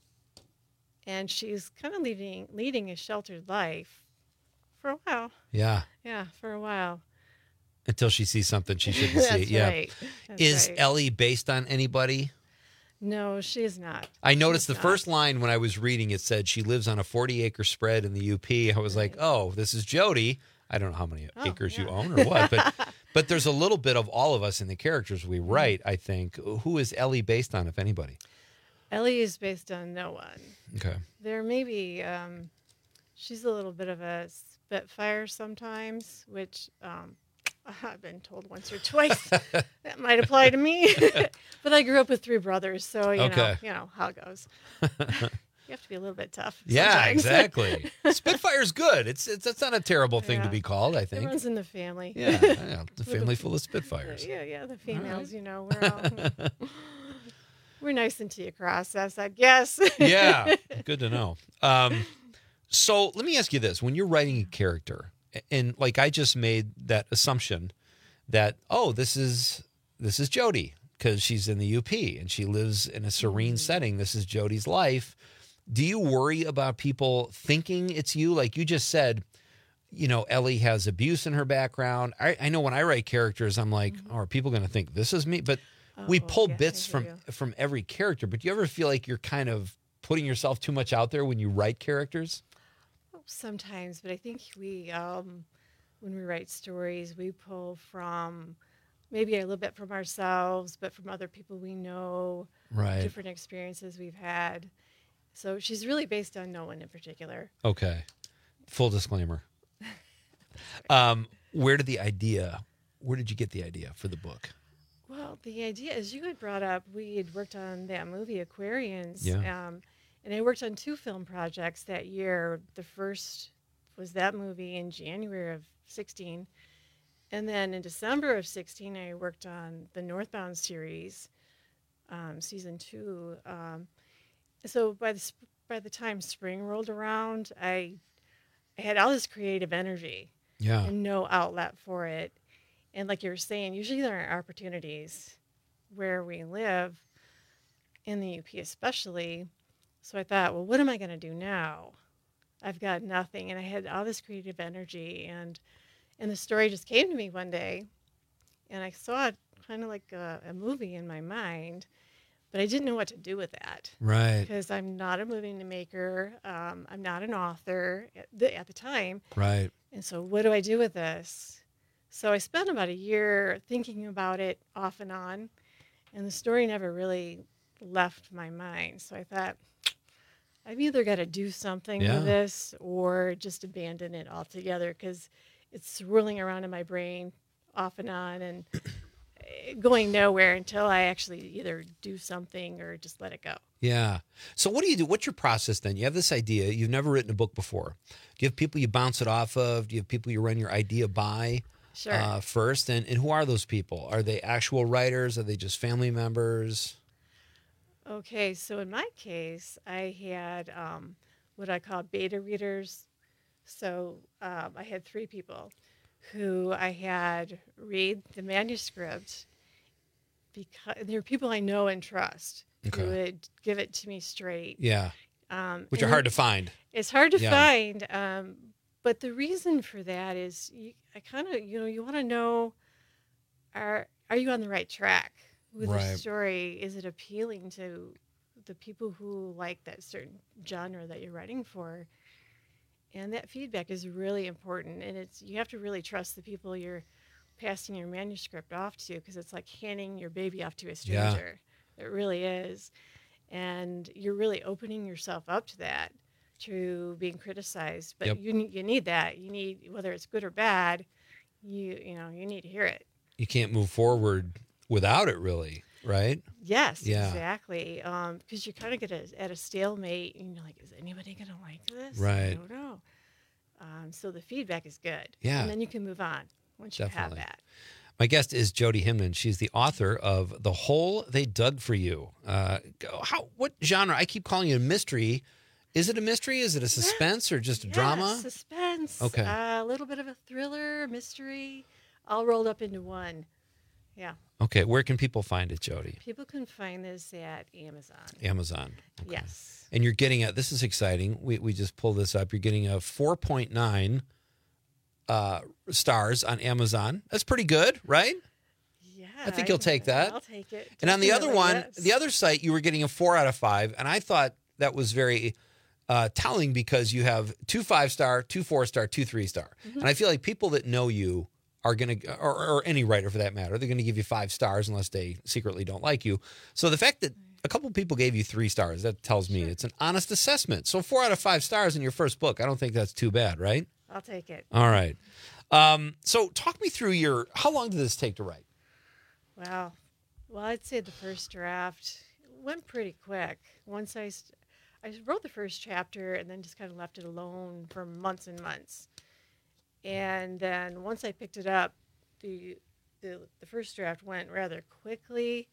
Speaker 7: And she's kind of leading leading a sheltered life for a while.
Speaker 14: Yeah.
Speaker 7: Yeah, for a while.
Speaker 14: Until she sees something she shouldn't see.
Speaker 7: That's
Speaker 14: Yeah.
Speaker 7: right. That's
Speaker 14: Is
Speaker 7: right.
Speaker 14: Ellie based on anybody?
Speaker 7: No, she is not.
Speaker 14: I noticed
Speaker 7: She's
Speaker 14: the
Speaker 7: not.
Speaker 14: first line when I was reading it said she lives on a forty acre spread in the U P. I was like, oh, this is Jody. I don't know how many
Speaker 7: Oh,
Speaker 14: acres you
Speaker 7: yeah.
Speaker 14: own or what, but but there's a little bit of all of us in the characters we
Speaker 7: Mm-hmm.
Speaker 14: write, I think. Who is Ellie based on, if anybody?
Speaker 7: Ellie is based on no one.
Speaker 14: Okay.
Speaker 7: There may be, um, she's a little bit of a spitfire sometimes, which um, I've been told once or twice that might apply to me. But I grew up with three brothers, so you know,
Speaker 14: Okay.
Speaker 7: you know how it goes. You have to be a little bit tough.
Speaker 14: Yeah,
Speaker 7: sometimes.
Speaker 14: exactly. Spitfire's good. It's it's that's not a terrible thing to
Speaker 7: Yeah.
Speaker 14: be called, I
Speaker 7: It
Speaker 14: think.
Speaker 7: runs in the family.
Speaker 14: Yeah, yeah, the family full of Spitfires.
Speaker 7: Yeah, yeah, the females, you know, we're all we're nice until you cross us, I guess.
Speaker 14: Yeah, good to know. Um, so let me ask you this: when you're writing a character, and like I just made that assumption that oh, this is this is Jody because she's in the U P and she lives in a serene setting. This is Jody's life. Do you worry about people thinking it's you? Like you just said, you know, Ellie has abuse in her background. I, I know when I write characters, I'm like, oh, are people going to think this is me? But we
Speaker 7: Oh,
Speaker 14: pull
Speaker 7: yeah, I
Speaker 14: bits
Speaker 7: hear
Speaker 14: from
Speaker 7: you.
Speaker 14: from every character. But do you ever feel like you're kind of putting yourself too much out there when you write characters?
Speaker 7: Sometimes, but I think we, um, when we write stories, we pull from maybe a little bit from ourselves, but from other people we know,
Speaker 14: Right.
Speaker 7: different experiences we've had. So she's really based on no one in particular.
Speaker 14: Okay. Full disclaimer. Um, where did the idea, where did you get the idea for the book?
Speaker 7: Well, the idea, as you had brought up, we had worked on that movie Aquarians.
Speaker 14: Yeah.
Speaker 7: Um, and I worked on two film projects that year. The first was that movie in January of sixteen. And then in December of sixteen, I worked on the Northbound series, um, season two. Um, so by the sp- by the time spring rolled around, I I had all this creative energy,
Speaker 14: Yeah.
Speaker 7: and no outlet for it. And like you were saying, usually there are opportunities where we live, in the U P especially. So I thought, well, what am I going to do now? I've got nothing, and I had all this creative energy, and and the story just came to me one day, and I saw it kind of like a, a movie in my mind, but I didn't know what to do with that.
Speaker 14: Right.
Speaker 7: Because I'm not a movie maker. Um, I'm not an author at the, at the time.
Speaker 14: Right.
Speaker 7: And so what do I do with this? So I spent about a year thinking about it off and on, and the story never really left my mind. So I thought, I've either got to do something
Speaker 14: Yeah.
Speaker 7: with this or just abandon it altogether, because it's swirling around in my brain off and on and going nowhere until I actually either do something or just let it go.
Speaker 14: Yeah. So what do you do? What's your process then? You have this idea. You've never written a book before. Do you have people you bounce it off of? Do you have people you run your idea by?
Speaker 7: Sure.
Speaker 14: uh, first. And, and who are those people? Are they actual writers? Are they just family members?
Speaker 7: Okay, so in my case, I had um, what I call beta readers. So um, I had three people who I had read the manuscript because they're people I know and trust
Speaker 14: Okay.
Speaker 7: who would give it to me straight.
Speaker 14: Yeah.
Speaker 7: Um,
Speaker 14: Which are
Speaker 7: and
Speaker 14: hard to find.
Speaker 7: It's hard to
Speaker 14: Yeah.
Speaker 7: find, um, but the reason for that is you, I kind of, you know, you want to know, are are you on the right track with
Speaker 14: Right.
Speaker 7: the story? Is it appealing to the people who like that certain genre that you're writing for? And that feedback is really important, and it's you have to really trust the people you're passing your manuscript off to, because it's like handing your baby off to a
Speaker 14: Yeah.
Speaker 7: stranger. It really is. And you're really opening yourself up to that, to being criticized. But
Speaker 14: Yep.
Speaker 7: you need you need that. You need, whether it's good or bad, you you know, you need to hear it.
Speaker 14: You can't move forward without it, really, right?
Speaker 7: Yes,
Speaker 14: Yeah.
Speaker 7: exactly. Um, because you kind of get a, at a stalemate, and you're like, is anybody going to like this?
Speaker 14: Right.
Speaker 7: I don't know. Um, so the feedback is good.
Speaker 14: Yeah.
Speaker 7: And then you can move on once you
Speaker 14: Definitely.
Speaker 7: have that.
Speaker 14: My guest is Jody Hinman. She's the author of The Hole They Dug for You. Uh, go- how? What genre? I keep calling it a mystery. Is it a mystery? Is it a suspense or just a
Speaker 7: Yeah,
Speaker 14: drama?
Speaker 7: suspense.
Speaker 14: Okay.
Speaker 7: Uh, a little bit of a thriller, mystery, all rolled up into one. Yeah.
Speaker 14: Okay. Where can people find it, Jody?
Speaker 7: People can find this at Amazon.
Speaker 14: Amazon. Okay.
Speaker 7: Yes.
Speaker 14: And you're getting a, this is exciting. We, we just pulled this up. You're getting a four point nine uh, stars on Amazon. That's pretty good, right?
Speaker 7: Yeah.
Speaker 14: I think you'll take that.
Speaker 7: I'll take it.
Speaker 14: And on the other
Speaker 7: Definitely,
Speaker 14: one,
Speaker 7: yes.
Speaker 14: the other site, you were getting a four out of five. And I thought that was very uh, telling because you have two five star, two four star, two three star.
Speaker 7: Mhm.
Speaker 14: And I feel like people that know you are going to, or, or any writer for that matter, they're going to give you five stars unless they secretly don't like you. So the fact that a couple people gave you three stars, that tells me it's an honest assessment. So four out of five stars in your first book, I don't think that's too bad, right?
Speaker 7: I'll take it.
Speaker 14: All right. Um, so talk me through your, how long did this take to write?
Speaker 7: Wow. Well, I'd say the first draft went pretty quick. Once I, st- I wrote the first chapter and then just kind of left it alone for months and months. And then once I picked it up, the the, the first draft went rather quickly,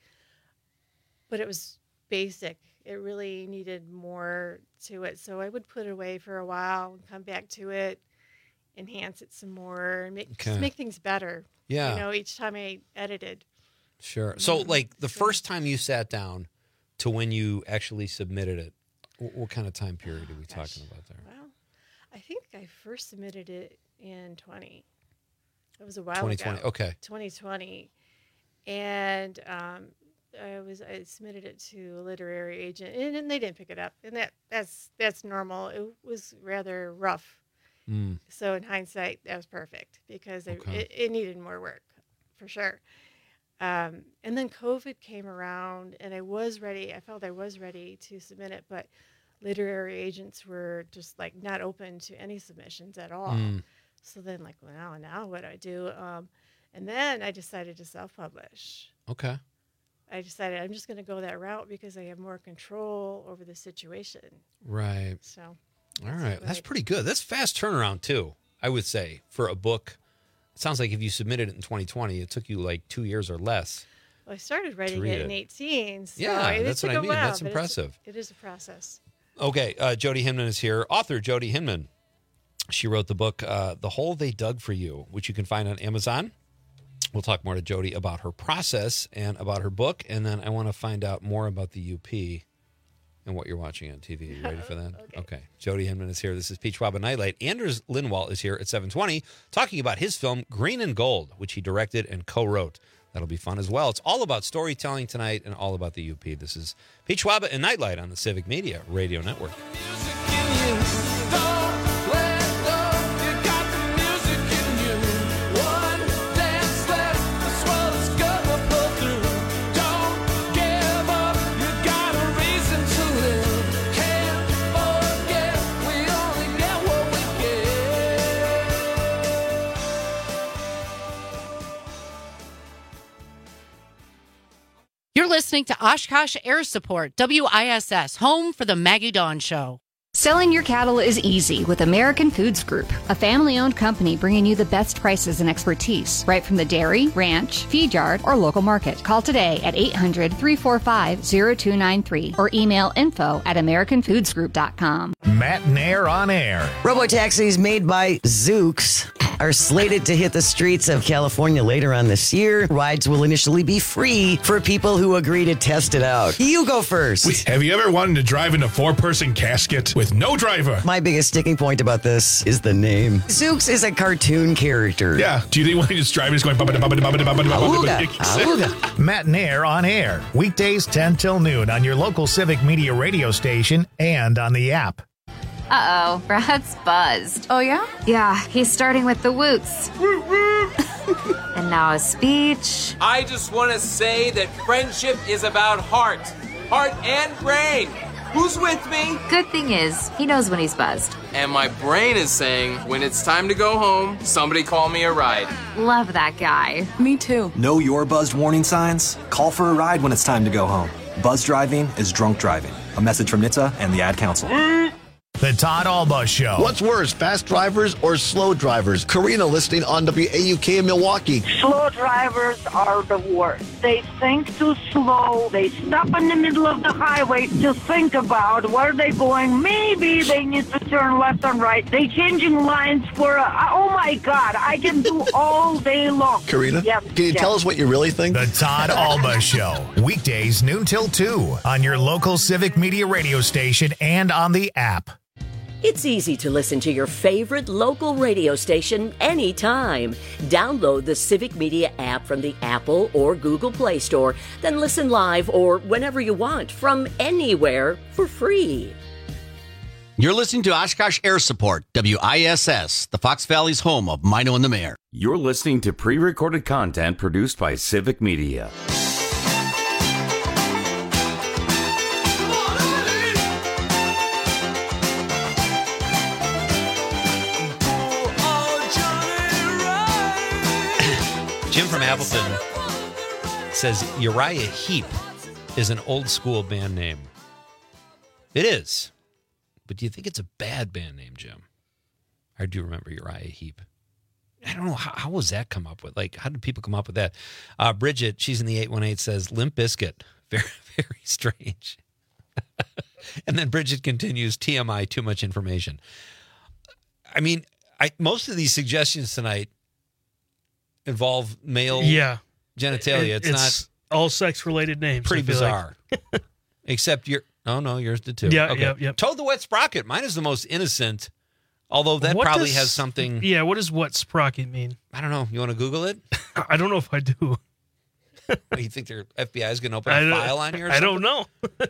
Speaker 7: but it was basic. It really needed more to it. So I would put it away for a while and come back to it, enhance it some more, and make, just
Speaker 14: Okay.
Speaker 7: make things better.
Speaker 14: Yeah.
Speaker 7: You know, each time I edited.
Speaker 14: Sure. So, like, the first time you sat down to when you actually submitted it, what, what kind of time period are we talking about there?
Speaker 7: Well, I think I first submitted it in twenty. It was a while
Speaker 14: twenty twenty,
Speaker 7: ago.
Speaker 14: okay.
Speaker 7: twenty twenty. And um, I was I submitted it to a literary agent, and, and they didn't pick it up. And that that's that's normal. It was rather rough.
Speaker 14: Mm.
Speaker 7: So in hindsight, that was perfect because it,
Speaker 14: Okay.
Speaker 7: it, it needed more work, for sure. Um, and then COVID came around, and I was ready. I felt I was ready to submit it, but literary agents were just like not open to any submissions at all.
Speaker 14: Mm.
Speaker 7: So then, like, well, now, now what do I do? Um, and then I decided to self-publish.
Speaker 14: Okay.
Speaker 7: I decided I'm just going to go that route because I have more control over the situation.
Speaker 14: Right.
Speaker 7: So.
Speaker 14: All right.
Speaker 7: what
Speaker 14: That's
Speaker 7: I-
Speaker 14: pretty good. That's fast turnaround, too, I would say, for a book. It sounds like if you submitted it in twenty twenty, it took you like two years or less.
Speaker 7: Well, I started writing
Speaker 14: read
Speaker 7: it in
Speaker 14: it.
Speaker 7: eighteen. So
Speaker 14: Yeah,
Speaker 7: it
Speaker 14: that's
Speaker 7: took
Speaker 14: what I
Speaker 7: a
Speaker 14: mean.
Speaker 7: while,
Speaker 14: That's
Speaker 7: but it's-
Speaker 14: impressive.
Speaker 7: It is a process.
Speaker 14: Okay. Uh, Jody Hinman is here. Author Jody Hinman. She wrote the book, uh, The Hole They Dug for You, which you can find on Amazon. We'll talk more to Jody about her process and about her book. And then I want to find out more about the U P and what you're watching on T V. You ready for that? Okay. okay. Jody Hinman is here. This is Peach Waba Nightlight. Anders Lindwall is here at seven twenty talking about his film Green and Gold, which he directed and co-wrote. That'll be fun as well. It's all about storytelling tonight and all about the U P. This is Peach Waba and Nightlight on the Civic Media Radio Network.
Speaker 10: You're listening to Oshkosh Air Support, W I S S, home for the Maggie Dawn Show.
Speaker 8: Selling your cattle is easy with American Foods Group, a family-owned company bringing you the best prices and expertise right from the dairy, ranch, feed yard, or local market. Call today at eight hundred, three four five, zero two nine three or email info at american foods group dot com.
Speaker 1: Matt Nair on air.
Speaker 9: Robotaxis made by Zoox are slated to hit the streets of California later on this year. Rides will initially be free for people who agree to test it out. You go first.
Speaker 15: Wait, have you ever wanted to drive in a four-person casket with no driver?
Speaker 9: My biggest sticking point about this is the name. Zoox is a cartoon character.
Speaker 15: Yeah. Do you think one of his drivers going...
Speaker 9: Awooga.
Speaker 1: Matt Nair on air. Weekdays ten till noon on your local Civic Media radio station and on the app.
Speaker 17: Uh-oh, Brad's buzzed. Oh, yeah? Yeah, he's starting with the woots. And now a speech.
Speaker 20: I just want to say that friendship is about heart. Heart and brain. Who's with me?
Speaker 17: Good thing is, he knows when he's buzzed.
Speaker 20: And my brain is saying, when it's time to go home, somebody call me a ride.
Speaker 17: Love that guy. Me too.
Speaker 21: Know your buzzed warning signs? Call for a ride when it's time to go home. Buzz driving is drunk driving. A message from N H T S A and the Ad Council.
Speaker 1: The Todd Alba Show.
Speaker 22: What's worse, fast drivers or slow drivers? Karina listening on W A U K in Milwaukee.
Speaker 28: Slow drivers are the worst. They think too slow. They stop in the middle of the highway to think about where they're going. Maybe they need to turn left and right. They changing lines for, a, oh my God, I can do all day long.
Speaker 22: Karina,
Speaker 28: yep,
Speaker 22: can you
Speaker 28: yep.
Speaker 22: tell us what you really think?
Speaker 1: The Todd Alba Show. Weekdays noon till two on your local Civic Media radio station and on the app.
Speaker 29: It's easy to listen to your favorite local radio station anytime. Download the Civic Media app from the Apple or Google Play Store, then listen live or whenever you want from anywhere for free.
Speaker 27: You're listening to Oshkosh Air Support, W I S S, the Fox Valley's home of Mino and the Mayor.
Speaker 18: You're listening to pre-recorded content produced by Civic Media.
Speaker 14: Jim from Appleton says Uriah Heep is an old school band name. It is. But do you think it's a bad band name, Jim? I do remember Uriah Heep. I don't know. How, how was that come up with? Like, how did people come up with that? Uh, Bridget, she's in the eight one eight, says Limp Bizkit. Very, very strange. And then Bridget continues, T M I, too much information. I mean, I most of these suggestions tonight involve male
Speaker 19: yeah.
Speaker 14: genitalia.
Speaker 19: It,
Speaker 14: it's,
Speaker 19: it's
Speaker 14: not
Speaker 19: all sex-related names.
Speaker 14: Pretty
Speaker 19: I feel
Speaker 14: bizarre.
Speaker 19: Like.
Speaker 14: Except your, oh no, yours did too.
Speaker 19: Yeah,
Speaker 14: okay.
Speaker 19: yeah, yeah.
Speaker 14: Toad the Wet Sprocket. Mine is the most innocent, although that
Speaker 19: What
Speaker 14: probably
Speaker 19: does-
Speaker 14: has something.
Speaker 19: Yeah, what does what sprocket mean?
Speaker 14: I don't know. You want to Google it?
Speaker 19: I don't know if I do.
Speaker 14: What, you think their F B I is going to open
Speaker 19: I
Speaker 14: a
Speaker 19: don't-
Speaker 14: file on you or
Speaker 19: I
Speaker 14: something?
Speaker 19: don't know.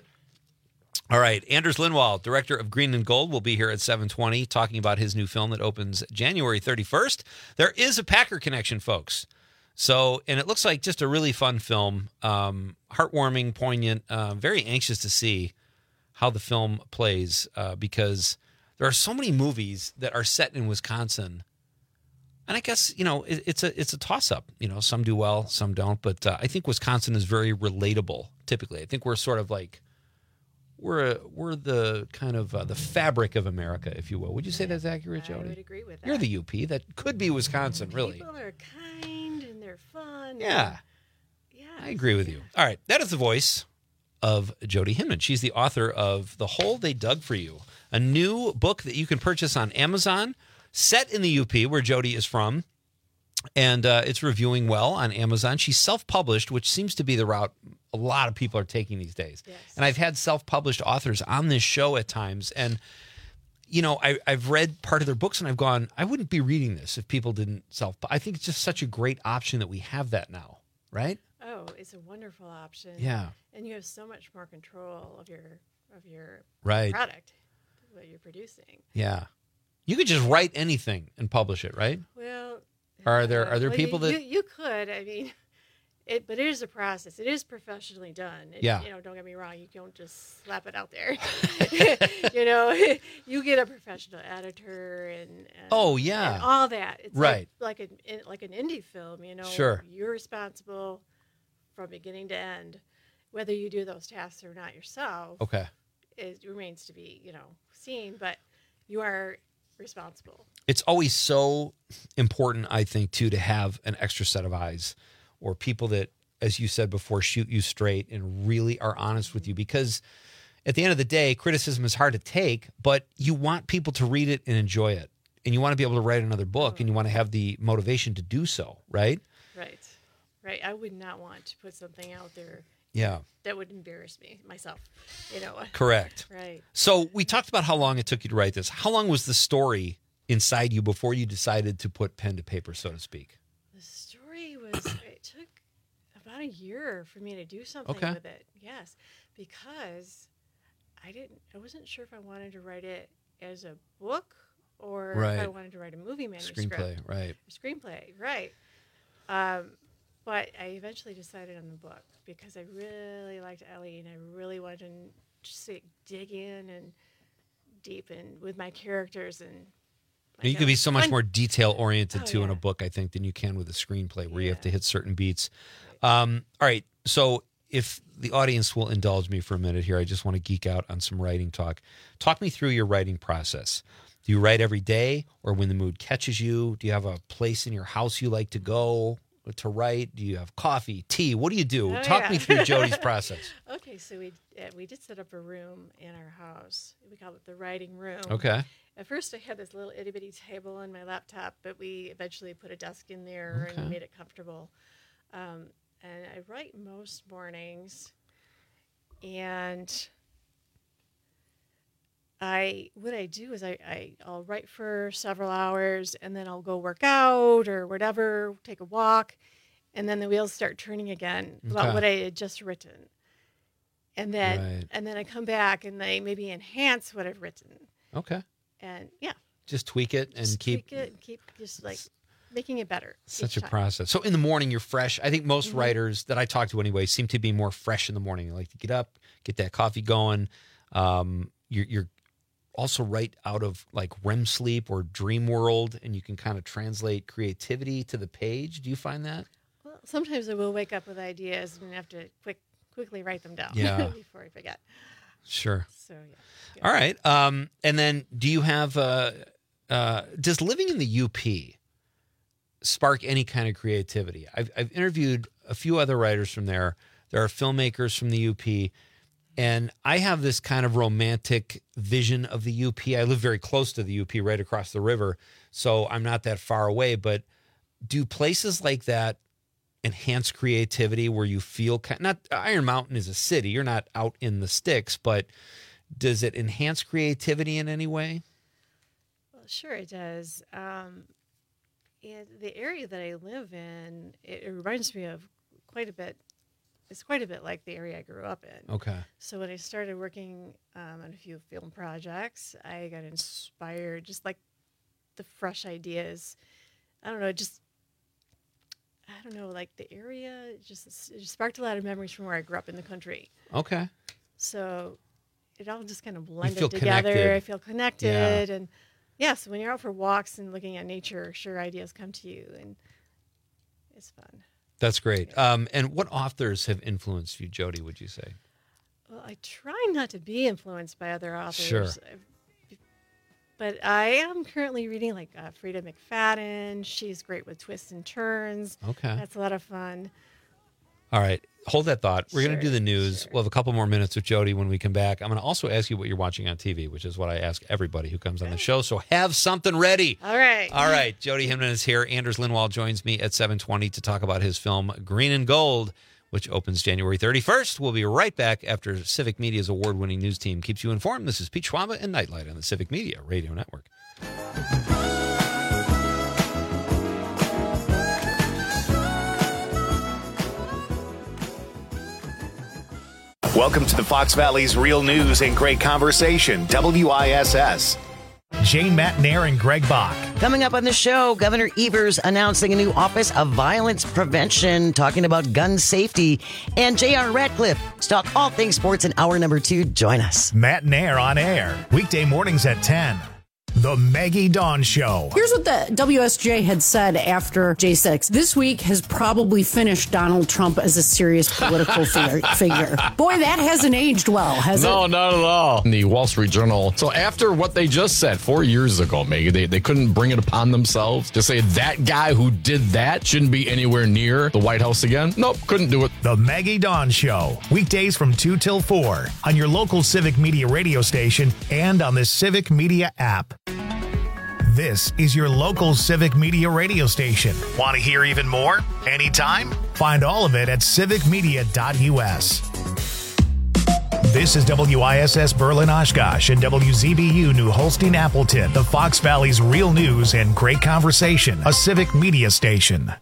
Speaker 14: All right. Anders Lindwall, director of Green and Gold, will be here at seven twenty talking about his new film that opens January thirty-first. There is a Packer connection, folks. So, and it looks like just a really fun film, um, heartwarming, poignant, uh, very anxious to see how the film plays uh, because there are so many movies that are set in Wisconsin. And I guess, you know, it, it's a it's a toss-up. You know, some do well, some don't. But uh, I think Wisconsin is very relatable, typically. I think we're sort of like, we're a, we're the kind of uh, the fabric of America, if you will. Would you say that's accurate, Jody?
Speaker 7: I would agree with that.
Speaker 14: You're the U P. That could be Wisconsin, really.
Speaker 7: People are kind and they're fun.
Speaker 14: Yeah.
Speaker 7: Yeah.
Speaker 14: I agree with you. All right. That is the voice of Jody Hinman. She's the author of The Hole They Dug for You, a new book that you can purchase on Amazon, set in the U P, where Jody is from. And uh, it's reviewing well on Amazon. She's self-published, which seems to be the route a lot of people are taking these days. Yes. And I've had self-published authors on this show at times. And, you know, I, I've read part of their books and I've gone, I wouldn't be reading this if people didn't self. I think it's just such a great option that we have that now, right?
Speaker 7: Oh, it's a wonderful option.
Speaker 14: Yeah.
Speaker 7: And you have so much more control of your of your
Speaker 14: Right.
Speaker 7: product, what you're producing.
Speaker 14: Yeah. You could just write anything and publish it, right?
Speaker 7: Well,
Speaker 14: Are there are there
Speaker 7: well,
Speaker 14: people
Speaker 7: you,
Speaker 14: that
Speaker 7: you, you could? I mean, it, but it is a process. It is professionally done. It,
Speaker 14: Yeah.
Speaker 7: You know, don't get me wrong. You don't just slap it out there. you know, you get a professional editor and, and
Speaker 14: Oh, yeah.
Speaker 7: and all that. It's
Speaker 14: Right.
Speaker 7: like like, a, like an indie film. You know,
Speaker 14: Sure.
Speaker 7: You're responsible from beginning to end, whether you do those tasks or not yourself.
Speaker 14: Okay.
Speaker 7: it remains to be, you know, seen, but you are responsible.
Speaker 14: It's always so important, I think, too, to have an extra set of eyes or people that, as you said before, shoot you straight and really are honest with you, because at the end of the day, criticism is hard to take, but you want people to read it and enjoy it. And you want to be able to write another book, and you want to have the motivation to do so, right?
Speaker 7: Right. Right. I would not want to put something out there
Speaker 14: Yeah.
Speaker 7: that would embarrass me, myself, you know.
Speaker 14: Correct.
Speaker 7: Right.
Speaker 14: So we talked about how long it took you to write this. How long was the story inside you before you decided to put pen to paper, so to speak?
Speaker 7: The story was, it took about a year for me to do something
Speaker 14: Okay.
Speaker 7: with it. Yes. Because I didn't, I wasn't sure if I wanted to write it as a book or
Speaker 14: Right.
Speaker 7: if I wanted to write a movie manuscript.
Speaker 14: Screenplay, right.
Speaker 7: Or screenplay, right. Um, but I eventually decided on the book because I really liked Ellie and I really wanted to just like, dig in and deepen with my characters. And
Speaker 14: You could be so much
Speaker 7: fun-
Speaker 14: more detail oriented
Speaker 7: Oh,
Speaker 14: too in
Speaker 7: yeah.
Speaker 14: a book, I think, than you can with a screenplay where you have to hit certain beats. Um, all right. So if the audience will indulge me for a minute here, I just want to geek out on some writing talk. Talk me through your writing process. Do you write every day or when the mood catches you? Do you have a place in your house you like to go to write? Do you have coffee, tea? What do you do?
Speaker 7: Oh,
Speaker 14: Talk
Speaker 7: yeah.
Speaker 14: me through Jody's process.
Speaker 7: Okay, so we uh, we did set up a room in our house. We call it the writing room.
Speaker 14: Okay.
Speaker 7: At first, I had this little itty bitty table and my laptop, but we eventually put a desk in there
Speaker 14: Okay.
Speaker 7: and made it comfortable. Um, and I write most mornings, and I what I do is I, I I'll write for several hours, and then I'll go work out or whatever, take a walk, and then the wheels start turning again about
Speaker 14: Okay.
Speaker 7: what I had just written. And then
Speaker 14: Right.
Speaker 7: and then I come back and I maybe enhance what I've written.
Speaker 14: Okay.
Speaker 7: And yeah,
Speaker 14: Just tweak it and
Speaker 7: just
Speaker 14: keep
Speaker 7: tweak it and keep just like making it better.
Speaker 14: such
Speaker 7: each
Speaker 14: a
Speaker 7: time.
Speaker 14: process. So in the morning, you're fresh. I think most
Speaker 7: Mhm.
Speaker 14: writers that I talk to anyway seem to be more fresh in the morning. They like to get up, get that coffee going. Um, you're, you're also right out of like R E M sleep or dream world, and you can kind of translate creativity to the page. Do you find that?
Speaker 7: Well, sometimes I will wake up with ideas and have to quick quickly write them down
Speaker 14: Yeah.
Speaker 7: before I forget.
Speaker 14: Sure.
Speaker 7: So yeah.
Speaker 14: All right. Um, and then do you have, uh, uh, does living in the U P spark any kind of creativity? I've, I've interviewed a few other writers from there. There are filmmakers from the U P, and I have this kind of romantic vision of the U P. I live very close to the U P, right across the river, so I'm not that far away. But do places like that enhance creativity where you feel kind not Iron Mountain is a city, you're not out in the sticks, but does it enhance creativity in any way?
Speaker 7: Well, sure it does. Um, and the area that I live in, it, it reminds me of quite a bit. It's quite a bit like the area I grew up in.
Speaker 14: Okay.
Speaker 7: So when I started working um, on a few film projects, I got inspired, just like the fresh ideas. I don't know, just I don't know, like the area it just it just sparked a lot of memories from where I grew up in the country.
Speaker 14: Okay.
Speaker 7: So it all just kind of blended
Speaker 14: feel
Speaker 7: together.
Speaker 14: connected.
Speaker 7: I feel connected, and yeah. So when you're out for walks and looking at nature, sure, ideas come to you, and it's fun.
Speaker 14: That's great. Um, and what authors have influenced you, Jody, would you say?
Speaker 7: Well, I try not to be influenced by other authors.
Speaker 14: Sure.
Speaker 7: I've- But I am currently reading like uh, Frida McFadden. She's great with twists and turns.
Speaker 14: Okay.
Speaker 7: That's a lot of fun.
Speaker 14: All right. Hold that thought. We're going to do
Speaker 7: Sure,
Speaker 14: the news. We'll have a couple more minutes with Jody when we come back. I'm going to also ask you what you're watching on T V, which is what I ask everybody who comes on the show. So have something ready.
Speaker 7: All right.
Speaker 14: All right. Jody Himman is here. Anders Lindwall joins me at seven twenty to talk about his film Green and Gold, which opens January thirty-first. We'll be right back after Civic Media's award-winning news team keeps you informed. This is Pete Schwaba and Nightlight on the Civic Media Radio Network.
Speaker 1: Welcome to the Fox Valley's Real News and Great Conversation, W I S S. Jane Matnair and Greg Bach.
Speaker 9: Coming up on the show, Governor Evers announcing a new Office of Violence Prevention, talking about gun safety, and J R Ratcliffe. Talk all things sports in hour number two. Join us.
Speaker 1: Matnair on air, weekday mornings at ten. The Maggie Dawn Show.
Speaker 10: Here's what the W S J had said after J six. This week has probably finished Donald Trump as a serious political figure. figure. Boy, that hasn't aged well, has
Speaker 2: no,
Speaker 10: it?
Speaker 2: No, not at all. In the Wall Street Journal. So after what they just said four years ago, Maggie, they, they couldn't bring it upon themselves to say that guy who did that shouldn't be anywhere near the White House again. Nope, couldn't do it.
Speaker 1: The Maggie Dawn Show. Weekdays from two till four on your local Civic Media radio station and on the Civic Media app. This is your local Civic Media radio station. Want to hear even more? Anytime? Find all of it at civic media dot u s. This is W I S S Berlin Oshkosh and W Z B U New Holstein Appleton, the Fox Valley's real news and great conversation, a Civic Media station.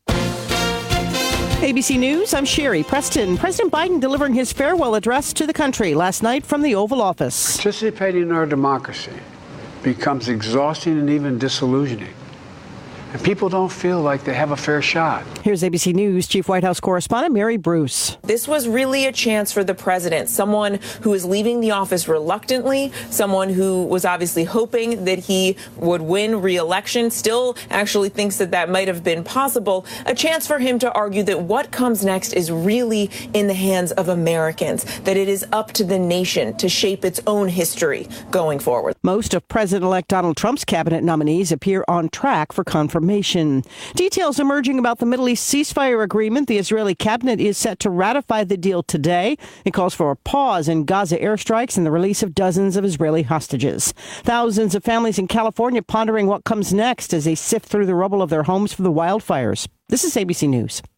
Speaker 4: A B C News, I'm Sherry Preston. President Biden delivering his farewell address to the country last night from the Oval Office.
Speaker 5: Participating in our democracy becomes exhausting and even disillusioning. And people don't feel like they have a fair shot.
Speaker 4: Here's A B C News Chief White House correspondent Mary Bruce.
Speaker 6: This was really a chance for the president, someone who is leaving the office reluctantly, someone who was obviously hoping that he would win re-election, still actually thinks that that might have been possible, a chance for him to argue that what comes next is really in the hands of Americans, that it is up to the nation to shape its own history going forward.
Speaker 4: Most of President-elect Donald Trump's cabinet nominees appear on track for confirmation. Details emerging about the Middle East ceasefire agreement. The Israeli cabinet is set to ratify the deal today. It calls for a pause in Gaza airstrikes and the release of dozens of Israeli hostages. Thousands of families in California pondering what comes next as they sift through the rubble of their homes for the wildfires. This is A B C News.